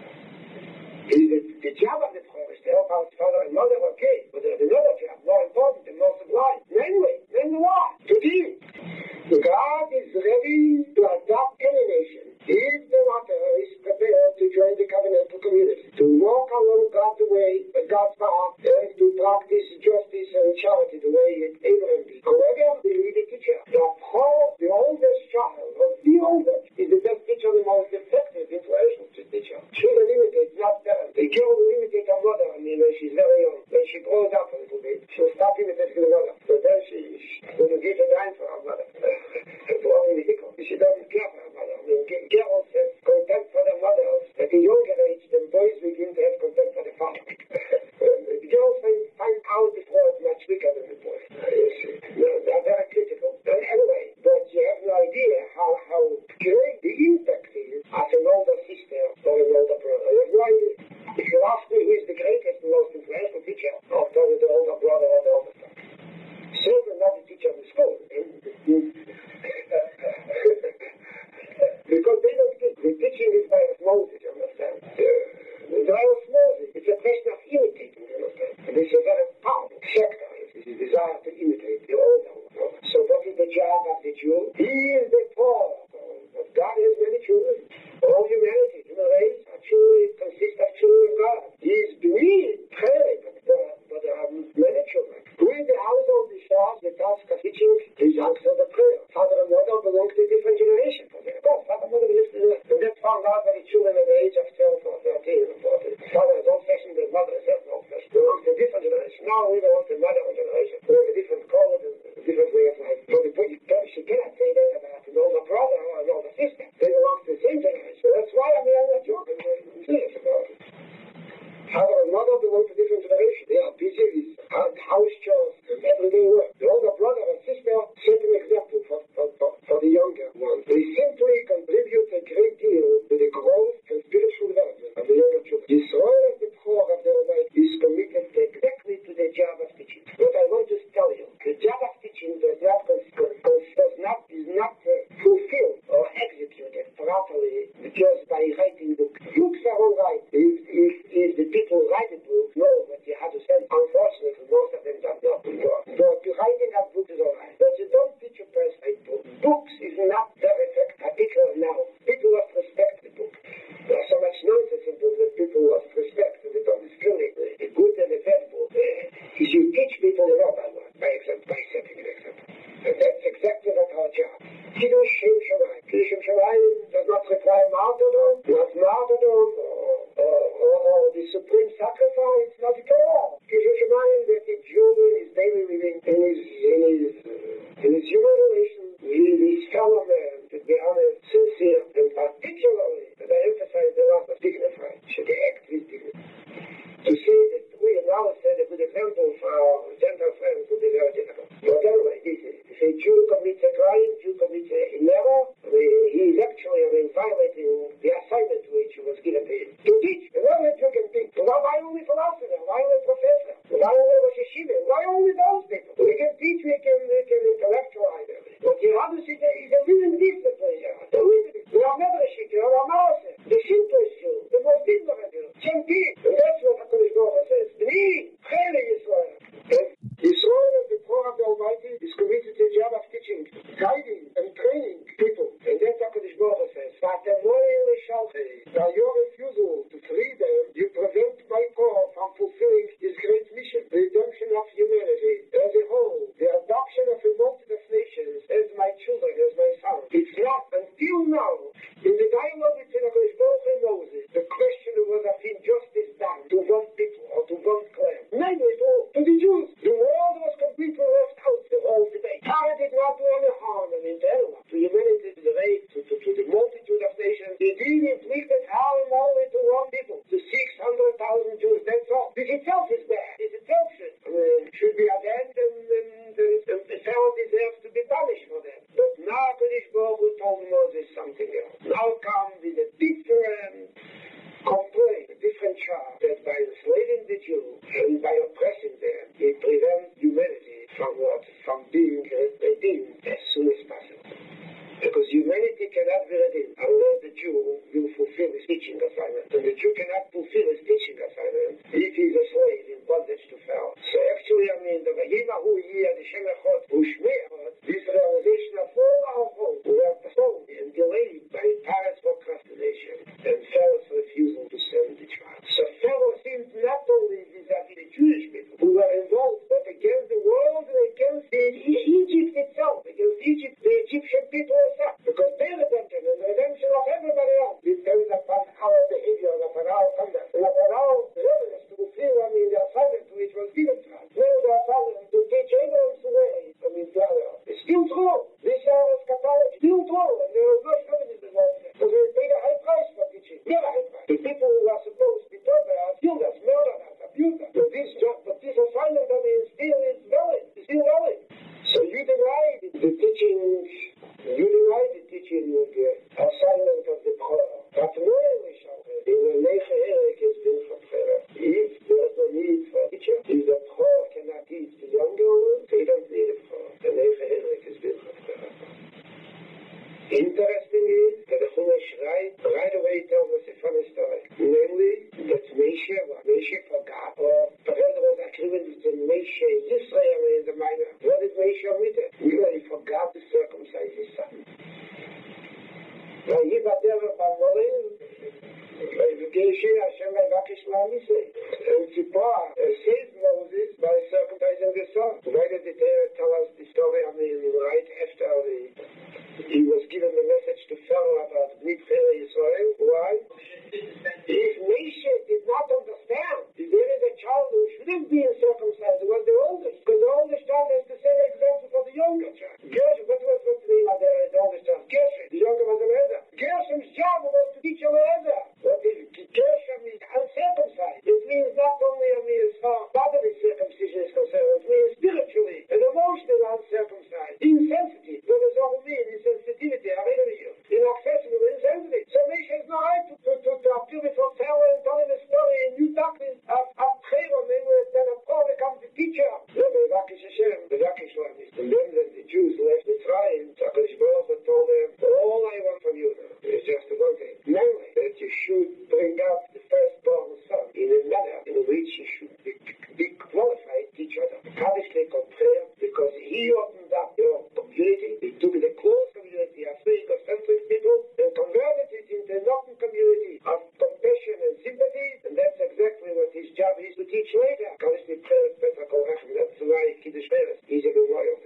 The job of the Pharaoh is to help out father and mother, okay. But there's another job, more important and more sublime. Namely what? To give. God is ready to adopt any nation if the latter is prepared to join the covenantal community, to walk along God's way, God's path, and to practice justice and charity the way Abraham did. However, we need a teacher. The oldest child, or the oldest, is the best teacher, the most effective, influential teacher. Children imitate, not parents. A girl will imitate her mother, when she's very young. When she grows up a little bit, she'll stop imitating the mother. So then she will give a dime for her mother. She doesn't care for her mother. Girls have contempt for their mothers. At a younger age, the boys begin to have contempt for the father. The girls find out the world much quicker than the boys. They're very critical. Anyway, but you have no idea how great the impact is of an older sister or an older brother. You have no idea. If you ask me who is the greatest and most influential teacher, I'll tell you the older brother or the older son. Certainly not the teacher in the school. Because they don't get the teaching is by osmosis, you understand? By osmosis, it's a question of imitating, you understand? And this is a very powerful sector. It's a desire to imitate the older one. So what is the job of the Jew? He is the poor. But God has many children. All humanity, human race, actually consists of children of God. He is beneath prayer, but there are many children. Who in the household is charged the task of teaching his answer the prayer? Father and mother belong to a different generation. Of course, father and mother belong to the and that's found out by the children at the age of 12 or 13 or 14. Father is old-fashioned, the mother is old-fashioned. Belongs to a different generation. Now we belong to another generation. We have a different code and a different way of life. But she cannot say that about an older brother or an older sister. They belong to the same generation. That's why I'm not joking. I'm serious about it. Father and mother belong to different generations. They are busy with house chores and everyday work. The older brother and sister set an example for the younger ones. They simply contribute a great deal to the growth and spiritual development of the younger children. The soil of the poor of the Almighty is committed exactly to the job of teaching. What I want to tell you, the job of teaching is not fulfilled or executed properly just by writing books. Books are all right. If the people who write the book know what you have to say. Unfortunately, most of them don't know. But writing a book is all right. But you don't teach a person a book. Books is not very effective, particularly now. People must respect the book. There's so much nonsense in books that people must respect and they don't discriminate. A good and a bad book. If you teach people the law by example, by setting an example. And that's exactly what our job. Kiddush Shem Shamayim. Kiddush Shem Shamayim does not require martyrdom, or the supreme sacrifice, not at all. Kiddush Shem Shamayim that the Jew in his daily living, in his human relations with his fellow man, to be honest, sincere, and particularly, as I emphasize the last of dignified, should act with dignity. To say that we now set a good example for our Gentile friends would be very difficult. But anyway, if a Jew commits a crime, Jew commits an error, he is actually violating the assignment which was given to him. To teach. And what you can think? Why only philosopher? Why only professor? Why only Rosh Yeshiva? Why only those people? We can teach, we can intellectualize them. But Yehadus is a living discipline. We are never a Shikha, we are Maaseh. The simplest Jew, the most ignorant Jew, Shem Pi. And that's what which itself is bad. It itself should be abandoned, and the Pharaoh deserves to be punished for that. But now Kodesh Baruch Hu told Moses something else. Now come with a different complaint, a different charge, that by enslaving the Jews and by oppressing them, it prevents humanity from what? From being redeemed as soon as possible. Because humanity cannot be redeemed unless the Jew will fulfill his teaching assignment. And the Jew cannot fulfill his teaching assignment if he is a slave in bondage to Pharaoh. So actually, the Vayimahu Yeh, the Shem Echad, Ushmei Echad, this realization of all our hope were postponed and delayed by Pharaoh's procrastination and Pharaoh's refusal to send the child. So Pharaoh seemed not only vis-a-vis the Jewish people who were involved, but against the world and against Egypt itself, against Egypt, the Egyptian people itself. Because their redemption and the redemption of everybody else depends upon our behavior, upon our conduct, and upon our readiness to fulfill, the assignment which was given to us. Now the assignment to teach Abraham's way from his brother. It's still true. This hour is Catholic, still true, and there is no evidence involved. Because we paid a high price for teaching. Never high price. The people who are supposed to be taught by us killed us, murdered us, abused us. But this assignment still is valid. It's still valid. So you denied the teaching. You denied the teaching of the assignment of the prayer. But knowingly shall in the Neiche Erik has been for prayer. If there is no need for a teacher, if the prayer cannot teach the younger ones, they don't need a prayer. The Neiche Erik has been for prayer. Interesting is that the Chumash right away tells us a funny story. Namely, that Moshe forgot, or perhaps there was agreement between Moshe and Israel in the minor. What did Moshe omit? He forgot to circumcise his son. And Tzipor saved Moses by circumcising the son. Why did the Torah tell us the story? Right after he was given the message to Pharaoh about Nidchei Israel. Why? If Moshe did not understand that there is a child who shouldn't be circumcised, it was the oldest. Because the oldest child has to set an example for the younger child. Gershom, what's the name of the oldest child? Gershom. The younger was Eliezer. Gershom's job was to teach Eliezer. What if Gershom is uncircumcised? It means not only as far bodily circumcision is concerned, it means spiritually and emotionally uncircumcised. Insensitive. What does all mean? Insensitivity. Inaccessible, insensitive. So Moshe has no right to appear before Pharaoh and tell him a story, a new doctrine of Pharaoh, then of course becomes the teacher. And then the Jews left Mitzrayim, HaKadosh Baruch Hu told them, all I want from you now is just one thing. Namely, that you should bring up the firstborn son in a manner in which you should be qualified to teach others. Kaddish prayer, because he opened up your community, he took the close community of three egocentric people and converted it into an open community of compassion and sympathy, and that's exactly what his job is to teach later. Kaddish prayer, that's why Kiddush Peres is a memorial.